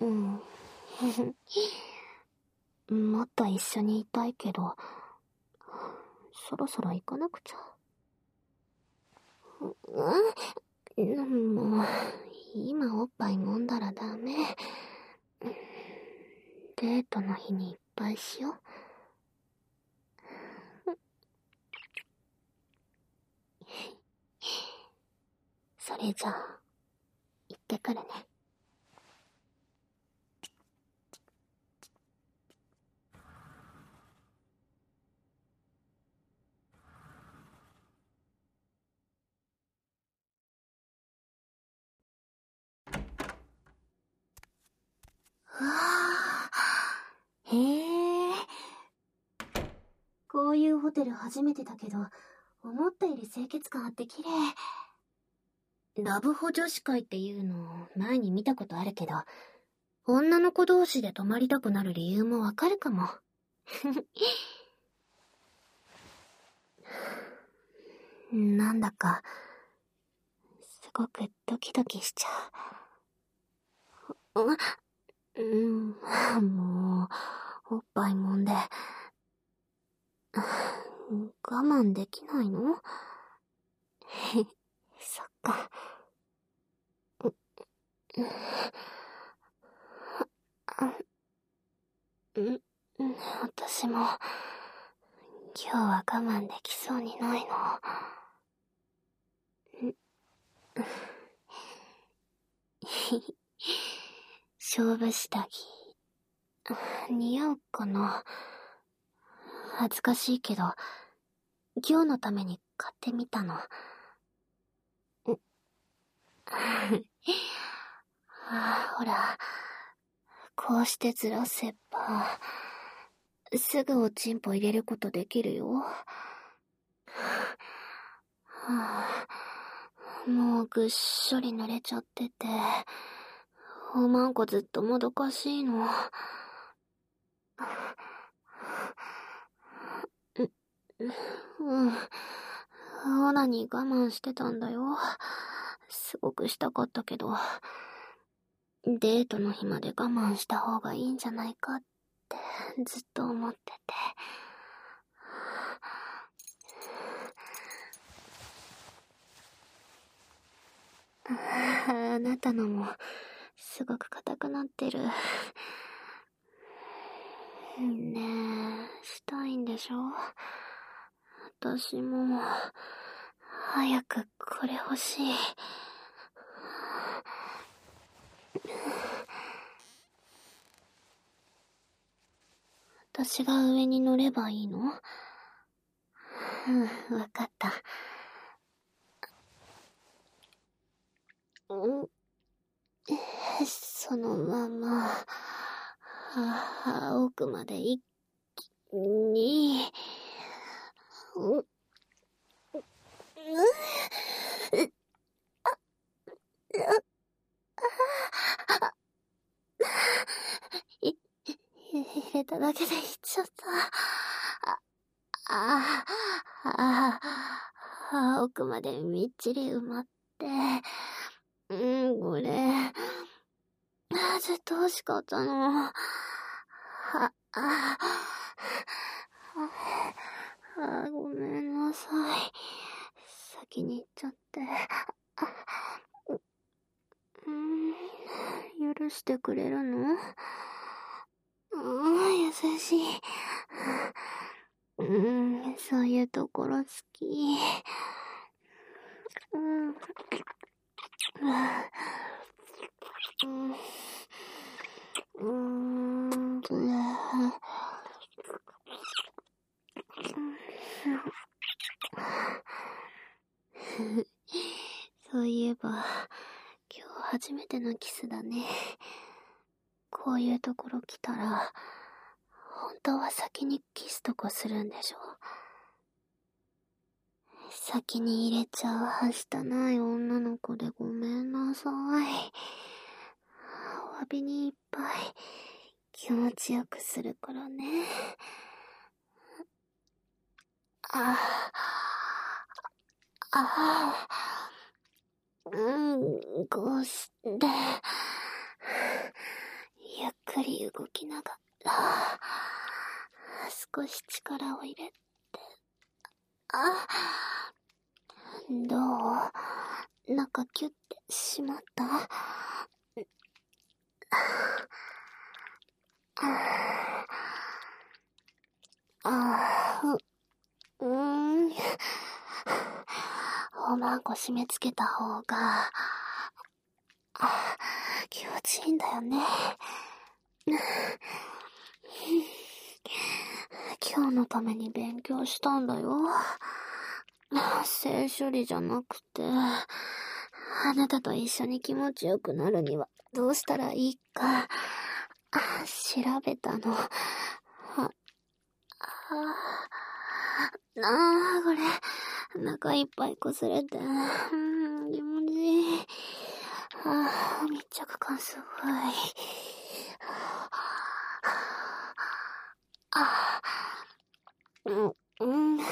もっと一緒にいたいけど、そろそろ行かなくちゃ。うん、もう、今おっぱい飲んだらダメ。デートの日にいっぱいしよう。それじゃあ、行ってくるね。わあ、へえ。こういうホテル初めてだけど、思ったより清潔感あって綺麗。ラブホ女子会っていうの前に見たことあるけど、女の子同士で泊まりたくなる理由もわかるかも。 なんだか、すごくドキドキしちゃう。う、うん、もう、おっぱい揉んで、我慢できないの？そっか。うん、私も、今日は我慢できそうにないの。勝負下着、似合うかな？恥ずかしいけど、今日のために買ってみたの。ああ、ほら、こうしてずらせば、すぐおちんぽ入れることできるよ。はあ、もうぐっしょり濡れちゃってて、おまんこずっともどかしいの。う、うん。オナに我慢してたんだよ。すごくしたかったけど、デートの日まで我慢した方がいいんじゃないかってずっと思ってて。あなたのもすごく硬くなってる。ねえ、したいんでしょ？私も早くこれ欲しい。私が上に乗ればいいの？うん、わかった。うん、そのまま、あ、奥まで一気に、うん、い、入れただけでいっちゃった。あ、あ、あ、奥までみっちり埋まって、うん、これ、ずっと欲しかったの。あ、あ、あ、あ、ごめんなさい。先に行っちゃって。うん、許してくれるの？うん、優しい。うん、そういうところ好き。うん。うん。うん。そういえば、今日初めてのキスだね。こういうところ来たら、本当は先にキスとかするんでしょ？先に入れちゃうはしたない女の子でごめんなさい。お詫びにいっぱい気持ちよくするからね。ああ、ああ、うん、こうして、ゆっくり動きながら、少し力を入れて、あ、どう？中キュッてしまった？ああ、う、うーん。おまんこ締め付けた方が、あ、気持ちいいんだよね。今日のために勉強したんだよ。性処理じゃなくて、あなたと一緒に気持ちよくなるにはどうしたらいいか、調べたの。あ、あ、あ、これ、中いっぱい擦れて、うん、気持ちいい。あ、密着感すごい。ああ、うん、うん。手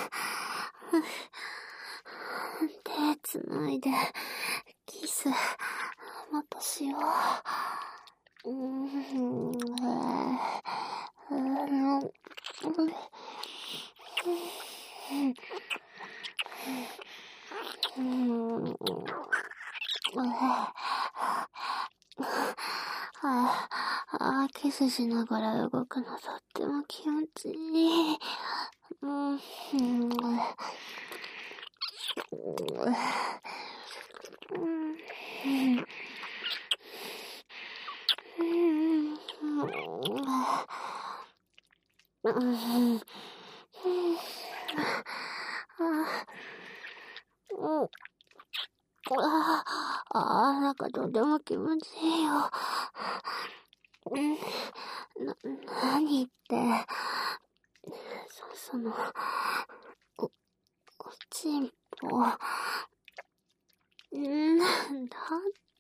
つないで、キス、もっとしよう。うん、うん、うん、うん、ああ、キスしながら動くのとっても気持ちいい。うん、うん、ああ、なんかとても気持ちいいよ。な、なにって、そ、その、お、おちんぽ、んだって、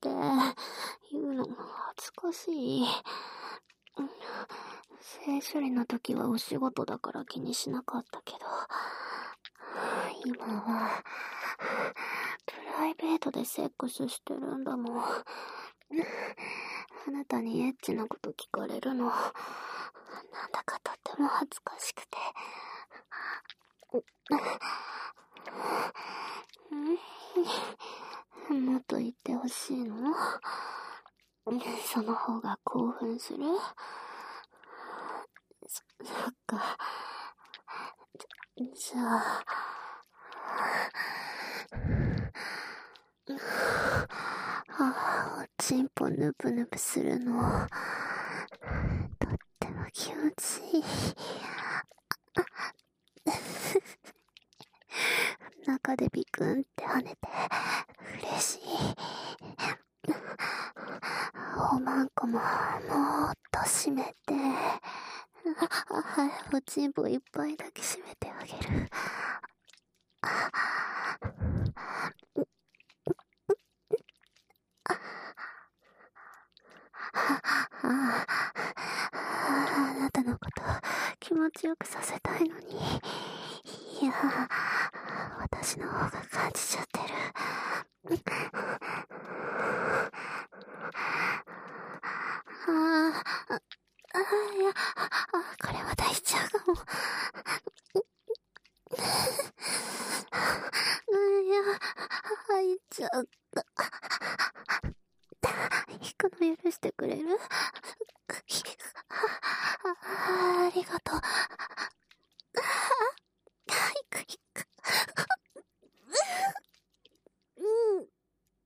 言うのも恥ずかしい。性処理の時はお仕事だから気にしなかったけど、今は、プライベートでセックスしてるんだもん。あなたにエッチなこと聞かれるの、なんだかとっても恥ずかしくて。もっと言ってほしいの？その方が興奮する？そ、そっか。じゃあ、あ、おちんぽぬぷぬぷするの、とっても気持ちいい。中でビクンって跳ねて、嬉しい。おまんこも、もーっと締めて、おちんぽいっぱい抱きしめてあげる。あなたのこと気持ちよくさせたいのに、いや、私の方が感じちゃってる。ああ、あいや、これは大事ちゃうかも。いや、入っちゃった。引くの許してくれる？ありがとう。引く引く。うん。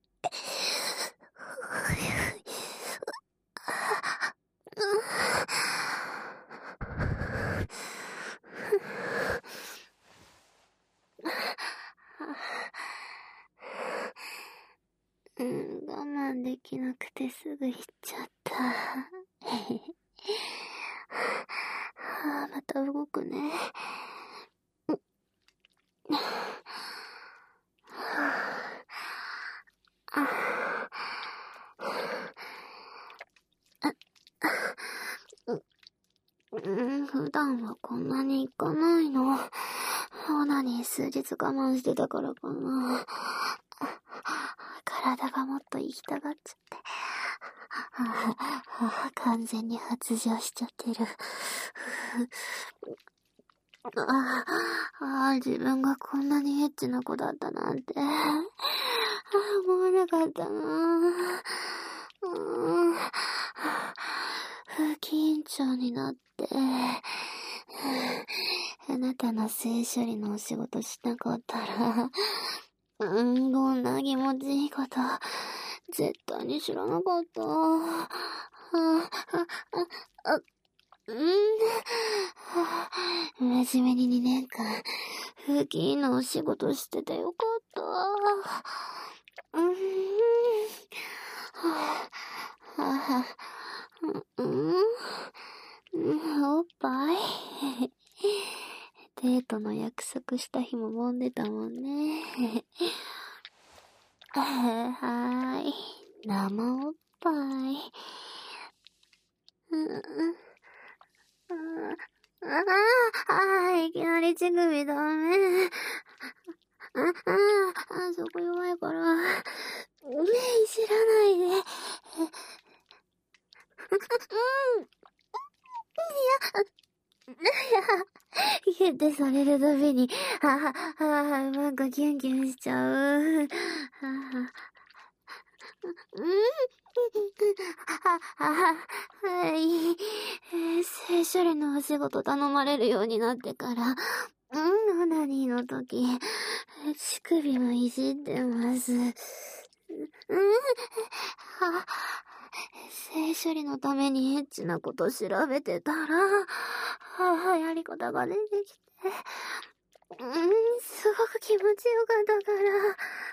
うん、我慢できなくてすぐ行っちゃった。あまた動くね。うん、普段はこんなに行かないの。オナニー数日我慢してたからかな。体がもっと行きたがっちゃって。完全に発情しちゃってる。ああ、自分がこんなにエッチな子だったなんて。思わなかったな。うん、不緊張になって。あなたの性処理のお仕事しなかったら、うん、こんな気持ちいいこと、絶対に知らなかった。あ、あ、あ、あ、うん。真面目ににねんかん、風紀委員のお仕事しててよかった。うん。はぁ、うん、うん、おっぱいデートの約束した日も揉んでたもんね。はーい。生おっぱい。うん、うん、 ああ、いきなり乳首ダメ。ああ、そこ弱いから。ねえ、知らないで。うん。いや、ギュってされるたびに、ああ、なんかキュンキュンしちゃう。うん。はい。性処理のお仕事頼まれるようになってから、うん、オナニーの時、乳首もいじってます。うん、は、性処理のためにエッチなこと調べてたら、はあ、やり方が出てきて、うん、すごく気持ちよかったから、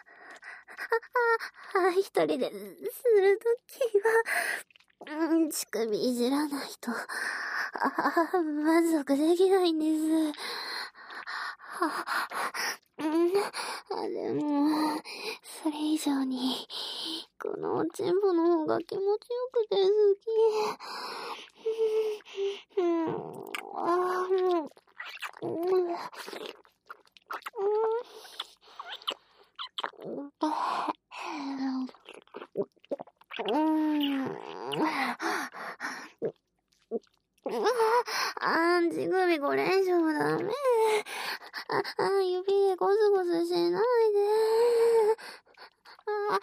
ああ、一人でするときは、うん、乳首いじらないと、ああ、満足できないんです。うん、でも、それ以上に、このおちんぽの方が気持ちよくて好き。うん、ああ、もう、うん、うん、あん、乳首これ以上ダメ。あ、あ、指でゴスゴスしないで。あ、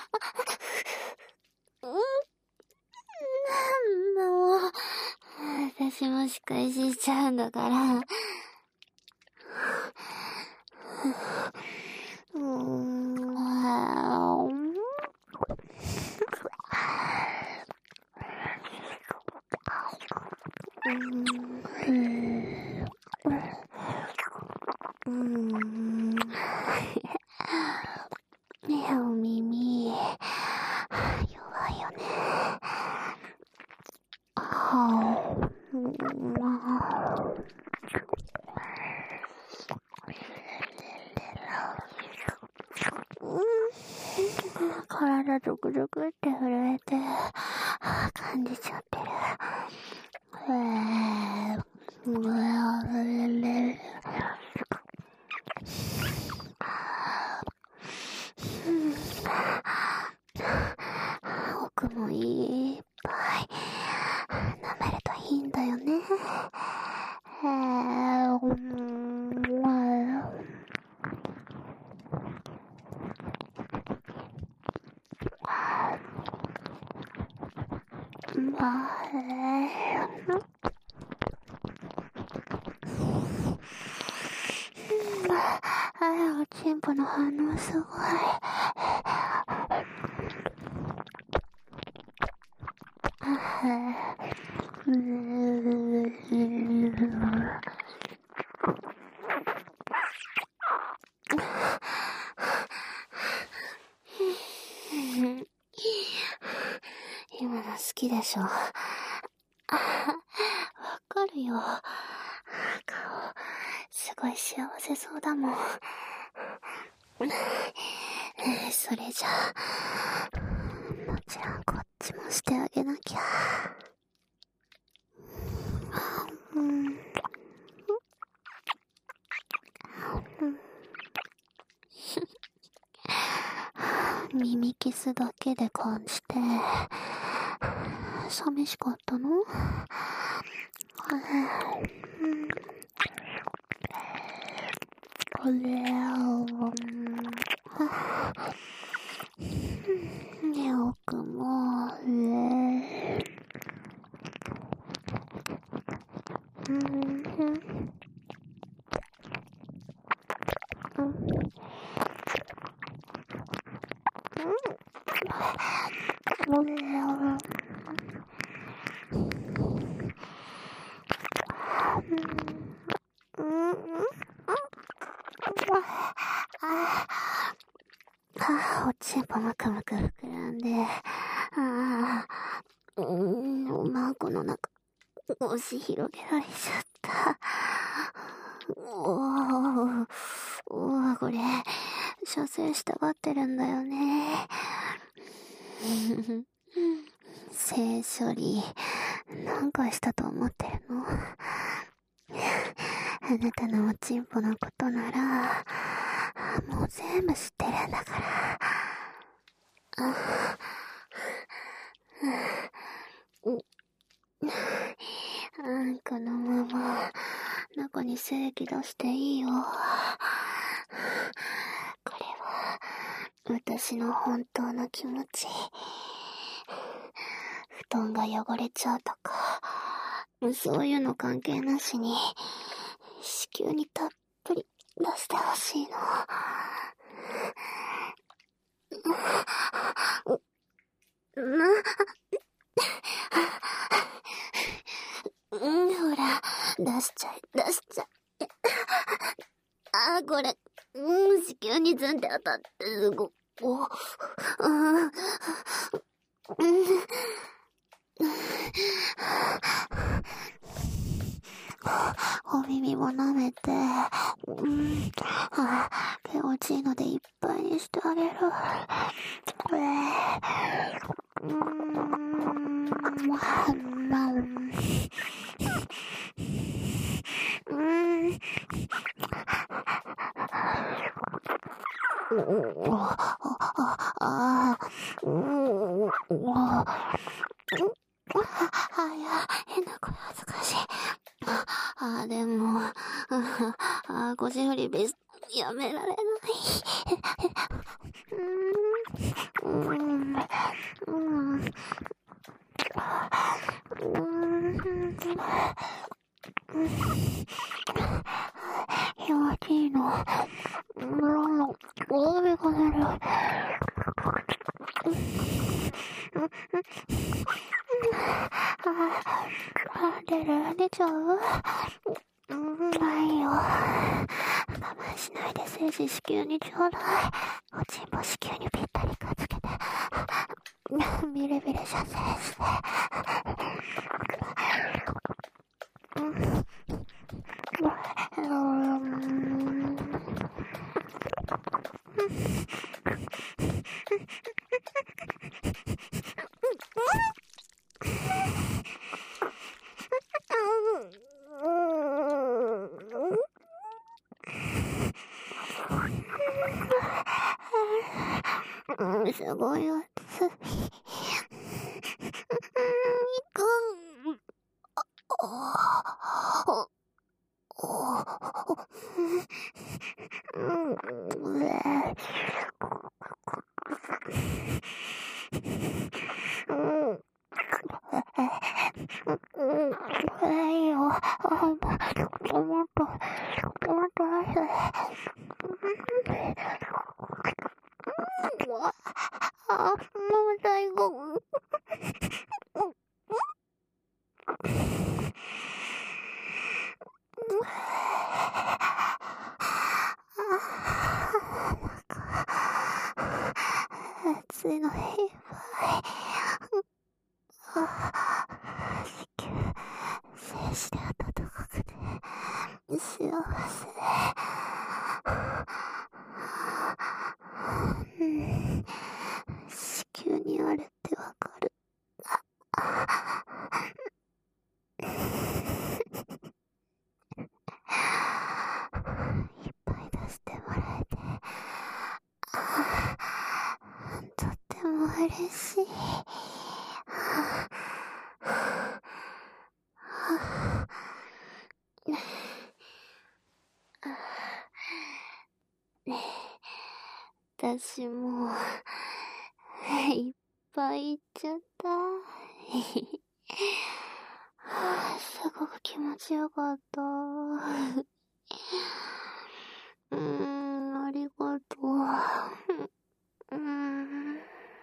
うん、もう、私も仕返ししちゃうんだから。うーん、あー、うん、うん、ねえ、お耳、弱いよね。はぁ、うん、体ゾクゾクって震えて、感じちゃってる。へぇ、うわぁ、れれ。奥もいっぱい舐めるといいんだよね。へぇ、うん、まあ、へぇ、あ、おちんぽの反応すごい。うん、今の好きでしょ。わかるよ。顔、すごい幸せそうだもん。それじゃあ、もちろんこっちもしてあげなきゃ。うん。耳キスだけで感じて、寂しかったの？うん。これを、ね、奥も、ね、うん。これを、ああ、おちんぽむくむく膨らんで、ああ、うーん、おまこの中、押し広げられちゃった。おー、おー、これ、射精したがってるんだよね。性処理、何回したと思ってるの？ あなたのおちんぽのことなら、もう全部知ってるんだから。あんこのまま中に精液出していいよ。これは私の本当の気持ち。布団が汚れちゃうとかそういうの関係なしに子宮にたっぷり出してほしいの。うん、ほら、出しちゃえ、出しちゃえ。あー、これ、うん、子宮にズンって当たって、すご、お、うん、うん、お耳も舐めて、うん、あ、気持ちいいのでいっぱいにしてあげる。えー、うーん、まあ、うん。ああ、うん、あ、いや、変な声恥ずかしい。あ、でも、あ、腰振りベストやめられない。うん、うん、うん、気持ちいいの。うん、おめが出る。あ、出る、出ちゃう？うん、ないよ。我慢しないで精子子宮にちょうだい。おちんぽ子宮にぴったりくっつけて。ビリビリ射精して。うん、すごいよ。いいよ。もっと、もっと、もっとないで。あ、もう最後。暑いのいっぱい。子宮、精子で暖かくて幸せ。うん、子宮にあるってわかる。いっぱい出してもらえてとっても嬉しい。私もいっぱいいっちゃった。すごく気持ちよかった。うーん、ありがとう。うーん。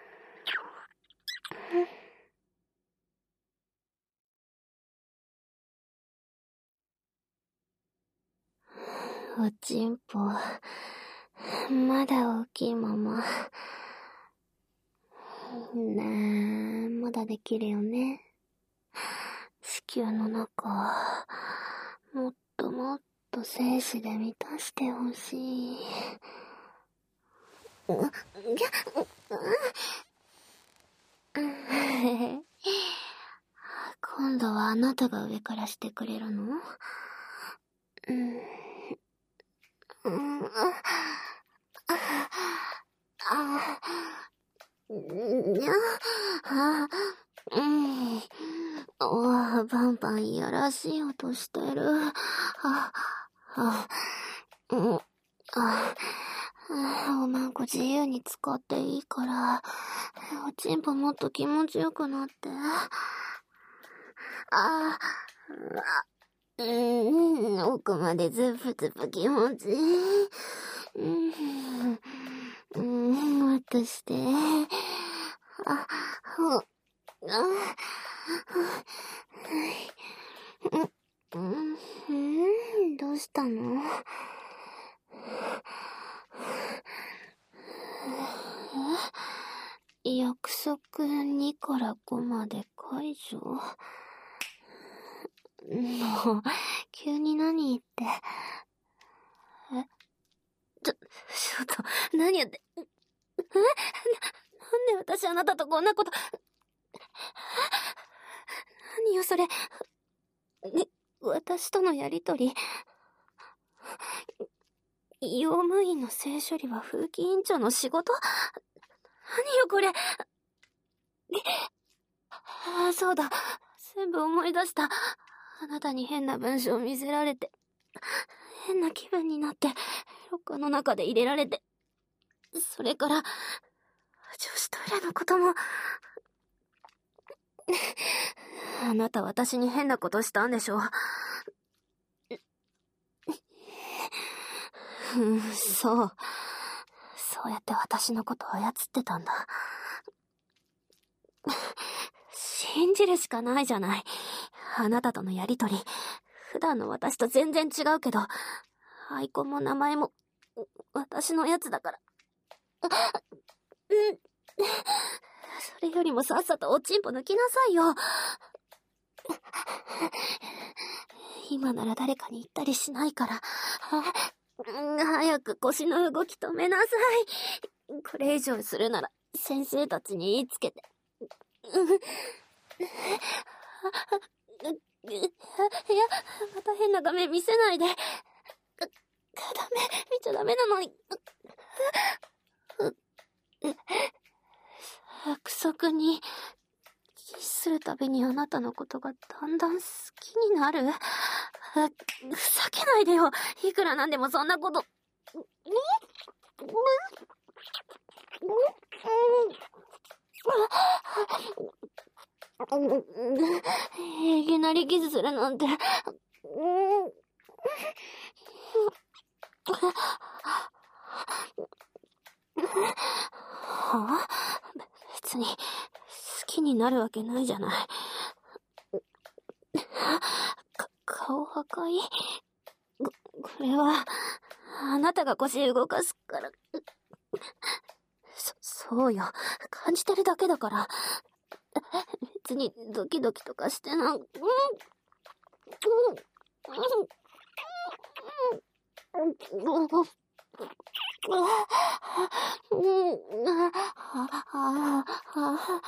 おちんぽ、まだ大きいまま。ねえ、まだできるよね。子宮の中、もっともっと精子で満たしてほしい。今度はあなたが上からしてくれるの？ うん。うん。あ、あ、にゃ、あ、うん。おー、バンバンいやらしい音してる。あ、あ、うん、あ、あ、おまんこ自由に使っていいから、おちんぽもっと気持ちよくなって。あ、あ、うん、奥までズブズブ気持ちいい。うん、うん、もっとして。あ、ほ、あ、うん、うん、どうしたの？約束にからごまで解除？もう、急に何言って。え？ちょ、ちょっと、何やって、え？なんで私あなたとこんなこと、何よそれ。私とのやりとり。用務員の性処理は風紀委員長の仕事？何よこれ。ああ、そうだ。全部思い出した。あなたに変な文章を見せられて、変な気分になって、ロッカーの中で入れられて、それから、女子トイレのことも。あなた私に変なことしたんでしょ？うん、そう。そうやって私のこと操ってたんだ。信じるしかないじゃない。あなたとのやりとり、普段の私と全然違うけど、アイコンも名前も、私のやつだから。うん。それよりもさっさとおちんぽ抜きなさいよ。今なら誰かに言ったりしないから。早く腰の動き止めなさい。これ以上するなら先生たちに言いつけて。いや、また変な画面見せないで。ダメ、見ちゃダメなのに。約束に、キスするたびにあなたのことがだんだん好きになる？ふざけないでよ。いくらなんでもそんなこと。いきなりキスするなんて。はあ？別に好きになるわけないじゃない。か、顔赤い？こ、これは、あなたが腰動かすから。そ、そうよ。感じてるだけだから。別にドキドキとかしてなん、うん、うん、うん、うん、うん。ああ、うん、ああ、ああ、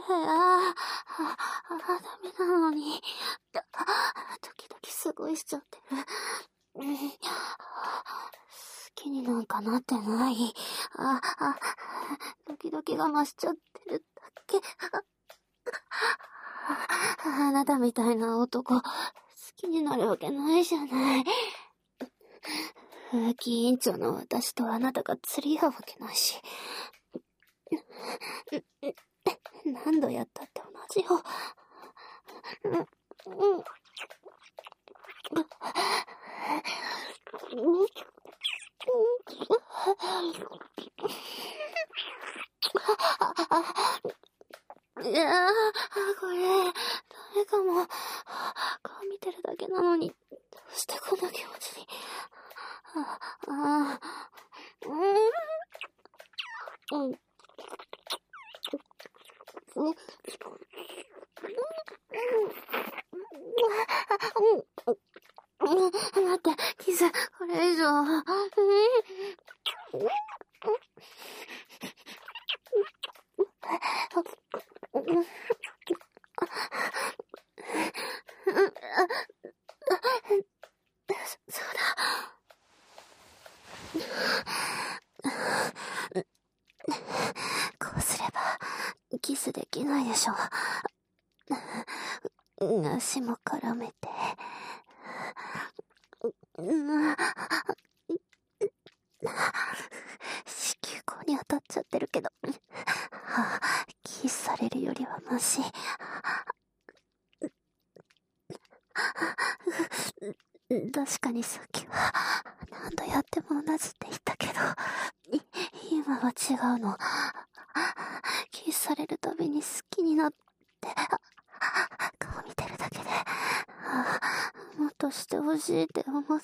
ダメなのに。ドキドキすごいしちゃってる。好きになんかなってない。ああ、ドキドキが増しちゃってるだけ。あなたみたいな男、好きになるわけないじゃない。風紀委員長の私とあなたが釣り合うわけないし。何度やったって同じよ。いやー、これ、誰かも、顔見てるだけなのに、どうしてこんな気持ちに。あ、あ、うん、うん、うん、待って、キス、これ以上、そうだ。 できないでしょ。足も絡めて。子宮口に当たっちゃってるけど、キスされるよりはマシ。確かにさっきは何度やっても同じって言ったけど、今は違うの。キスされるたびに好きになって、顔見てるだけで、もっとしてほしいって思って。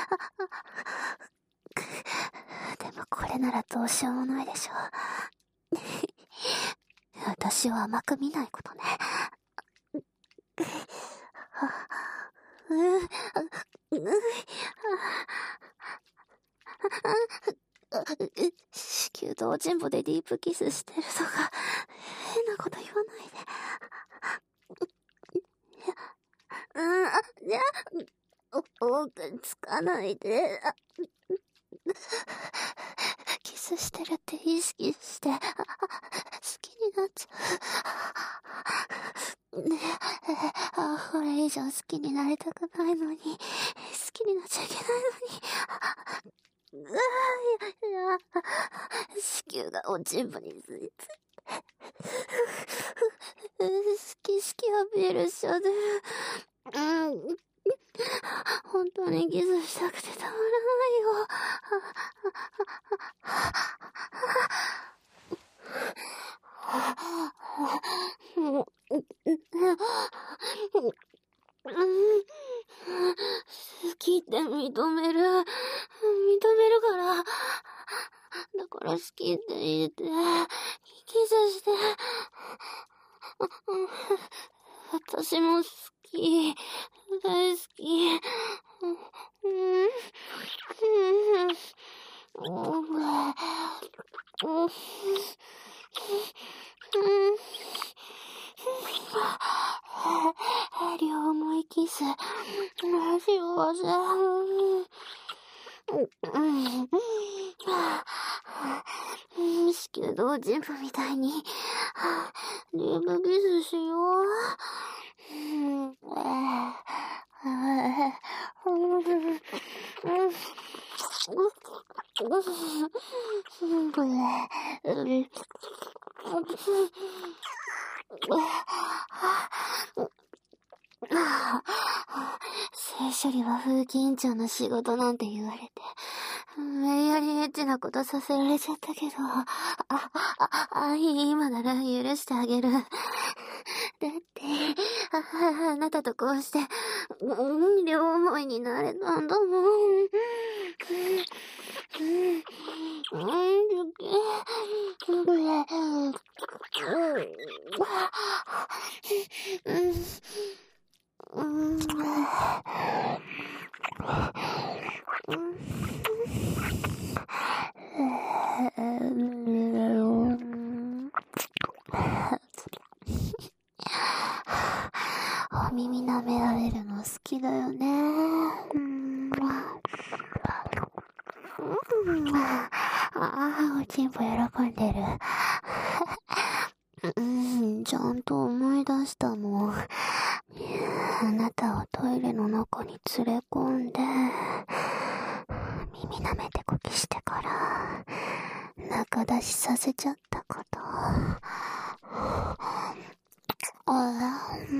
でもこれならどうしようもないでしょ。私を甘く見ないことね。子宮同人簿でディープキスしてるとか変なこと言わないで。いや、うん、いや、多くつかないで。キスしてるって意識して好きになっちゃう。ねえ、あ、これ以上好きになりたくないのに、好きになっちゃいけないのに。うわぁ、いや、いや、子宮がおちんぼについて。好き好きアピールしちゃってる。うん。本当にキスしたくてたまらないよ。好きって認める。認めるから。だから好きって言って、キスして。私も好き。大好き。うん。うん。両思いキス。幸せ。子宮同人部みたいにディープキスしよう。性処理は風紀委員長の仕事なんて言われて、無理やりエッチなことさせられちゃったけど、あ、あ、あ、今なら許してあげる。だって、あ、あなたとこうして、両思いになれたんだもん。お耳舐められるの好きだよね。ああ、おちんぽ喜んでる。うん、ちゃんと思い出したもん。あなたをトイレの中に連れ込んで、耳舐めてこきしてから、中出しさせちゃったこと。あら、うん。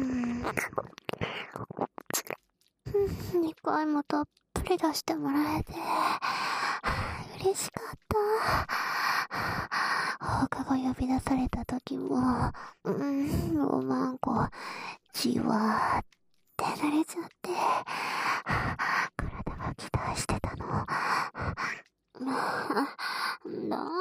にかいもたっぷり出してもらえて、嬉しかった。放課後呼び出された時も、うん、ロマンコ、じわーって慣れちゃって、体が期待してたの。だって、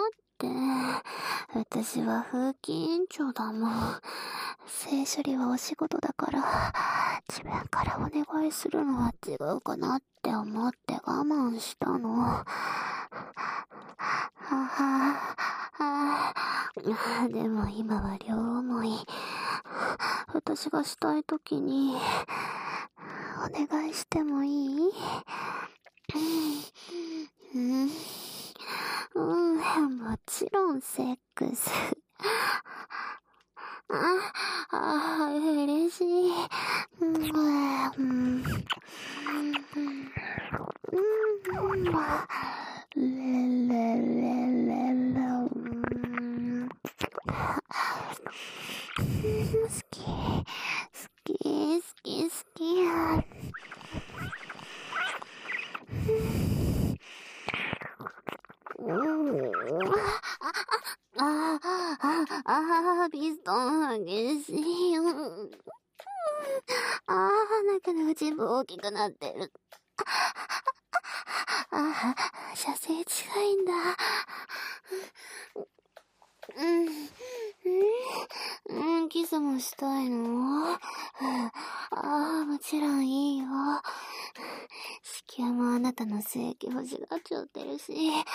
私は風紀委員長だもん。性処理はお仕事だから、自分からお願いするのは違うかなって思って我慢したの。はははでも今は両思い。私がしたいときに、お願いしてもいい？うん、うん、もちろんセックス。 あ、あ、嬉しい。うん、うん、うん、レレレレレ、うん、好き、好き、好き、好き。ああ、ああ、ピストン激しいよ。ああ、中の内部大きくなってる。ああ、射精近いんだ。うん、うん、うん、キスもしたいの？ああ、もちろんいいよ。子宮もあなたの性器欲しがっちゃってるし。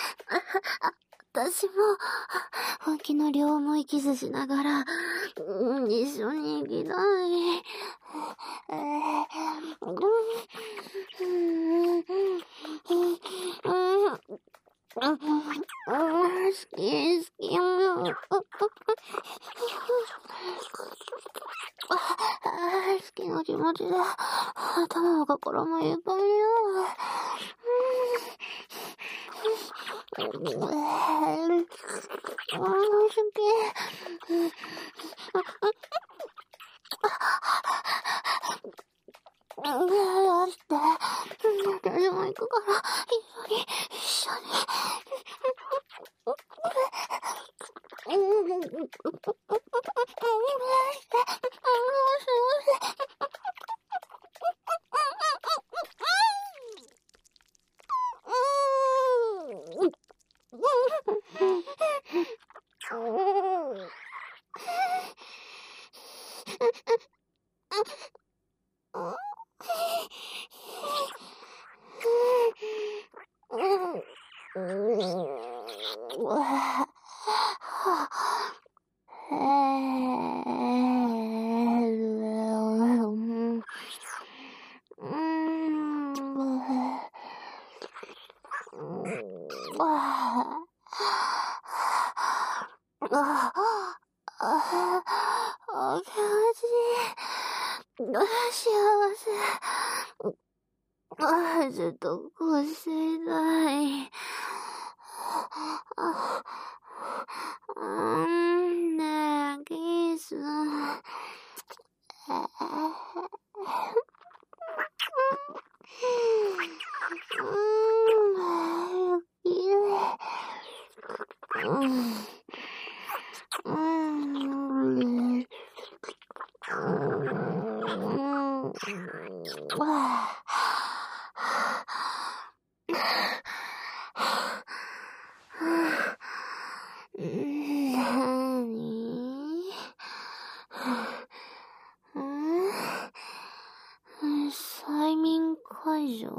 私も、本気の両思いキスしながら、うん、一緒に行きたい。えー、うん、うん、うん、好き、好き。好きな気持ちで、頭も心もいっぱいよ。えー、好き。よして、私も行くから、一緒に、一緒に。ずっとこうしていたい。うん、ねえ、キス。催眠解除？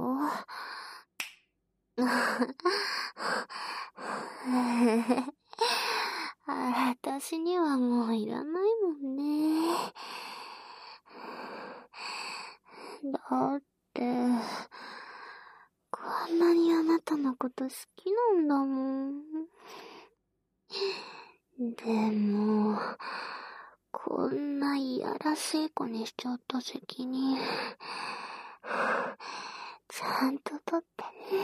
私にはもういらないもんね。だって、こんなにあなたのこと好きなんだもん。でも、こんないやらしい子にしちゃった責任、ちゃんと取ってね。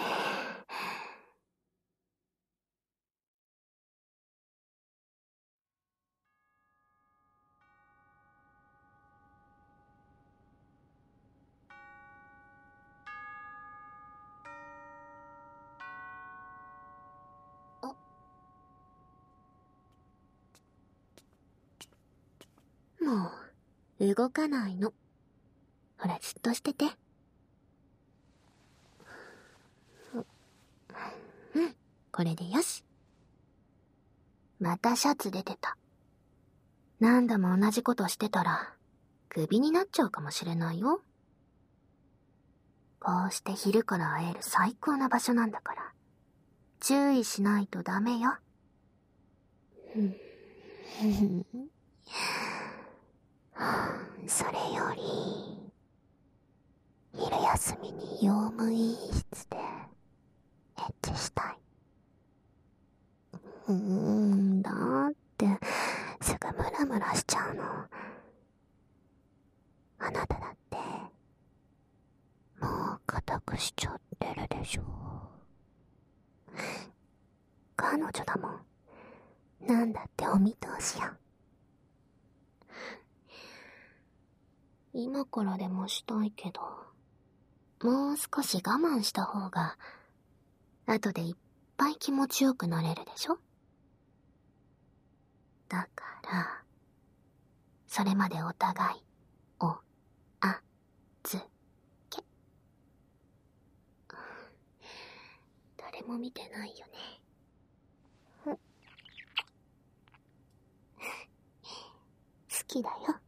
もう、動かないの。ほら、じっとしてて。うん、これでよし。またシャツ出てた。何度も同じことしてたら、クビになっちゃうかもしれないよ。こうして昼から会える最高な場所なんだから、注意しないとダメよ。それより、昼休みに用務員室でエッチしたい。うーんだってすぐ村ムラムラしちゃうの。あなただって、もう固くしちゃってるでしょ。彼女だもん。なんだってお見通しよ。 今からでもしたいけど、もう少し我慢した方が、後でいっぱい気持ちよくなれるでしょ。だから、それまでお互い、お、あ、ず、け。誰も見てないよね。好きだよ。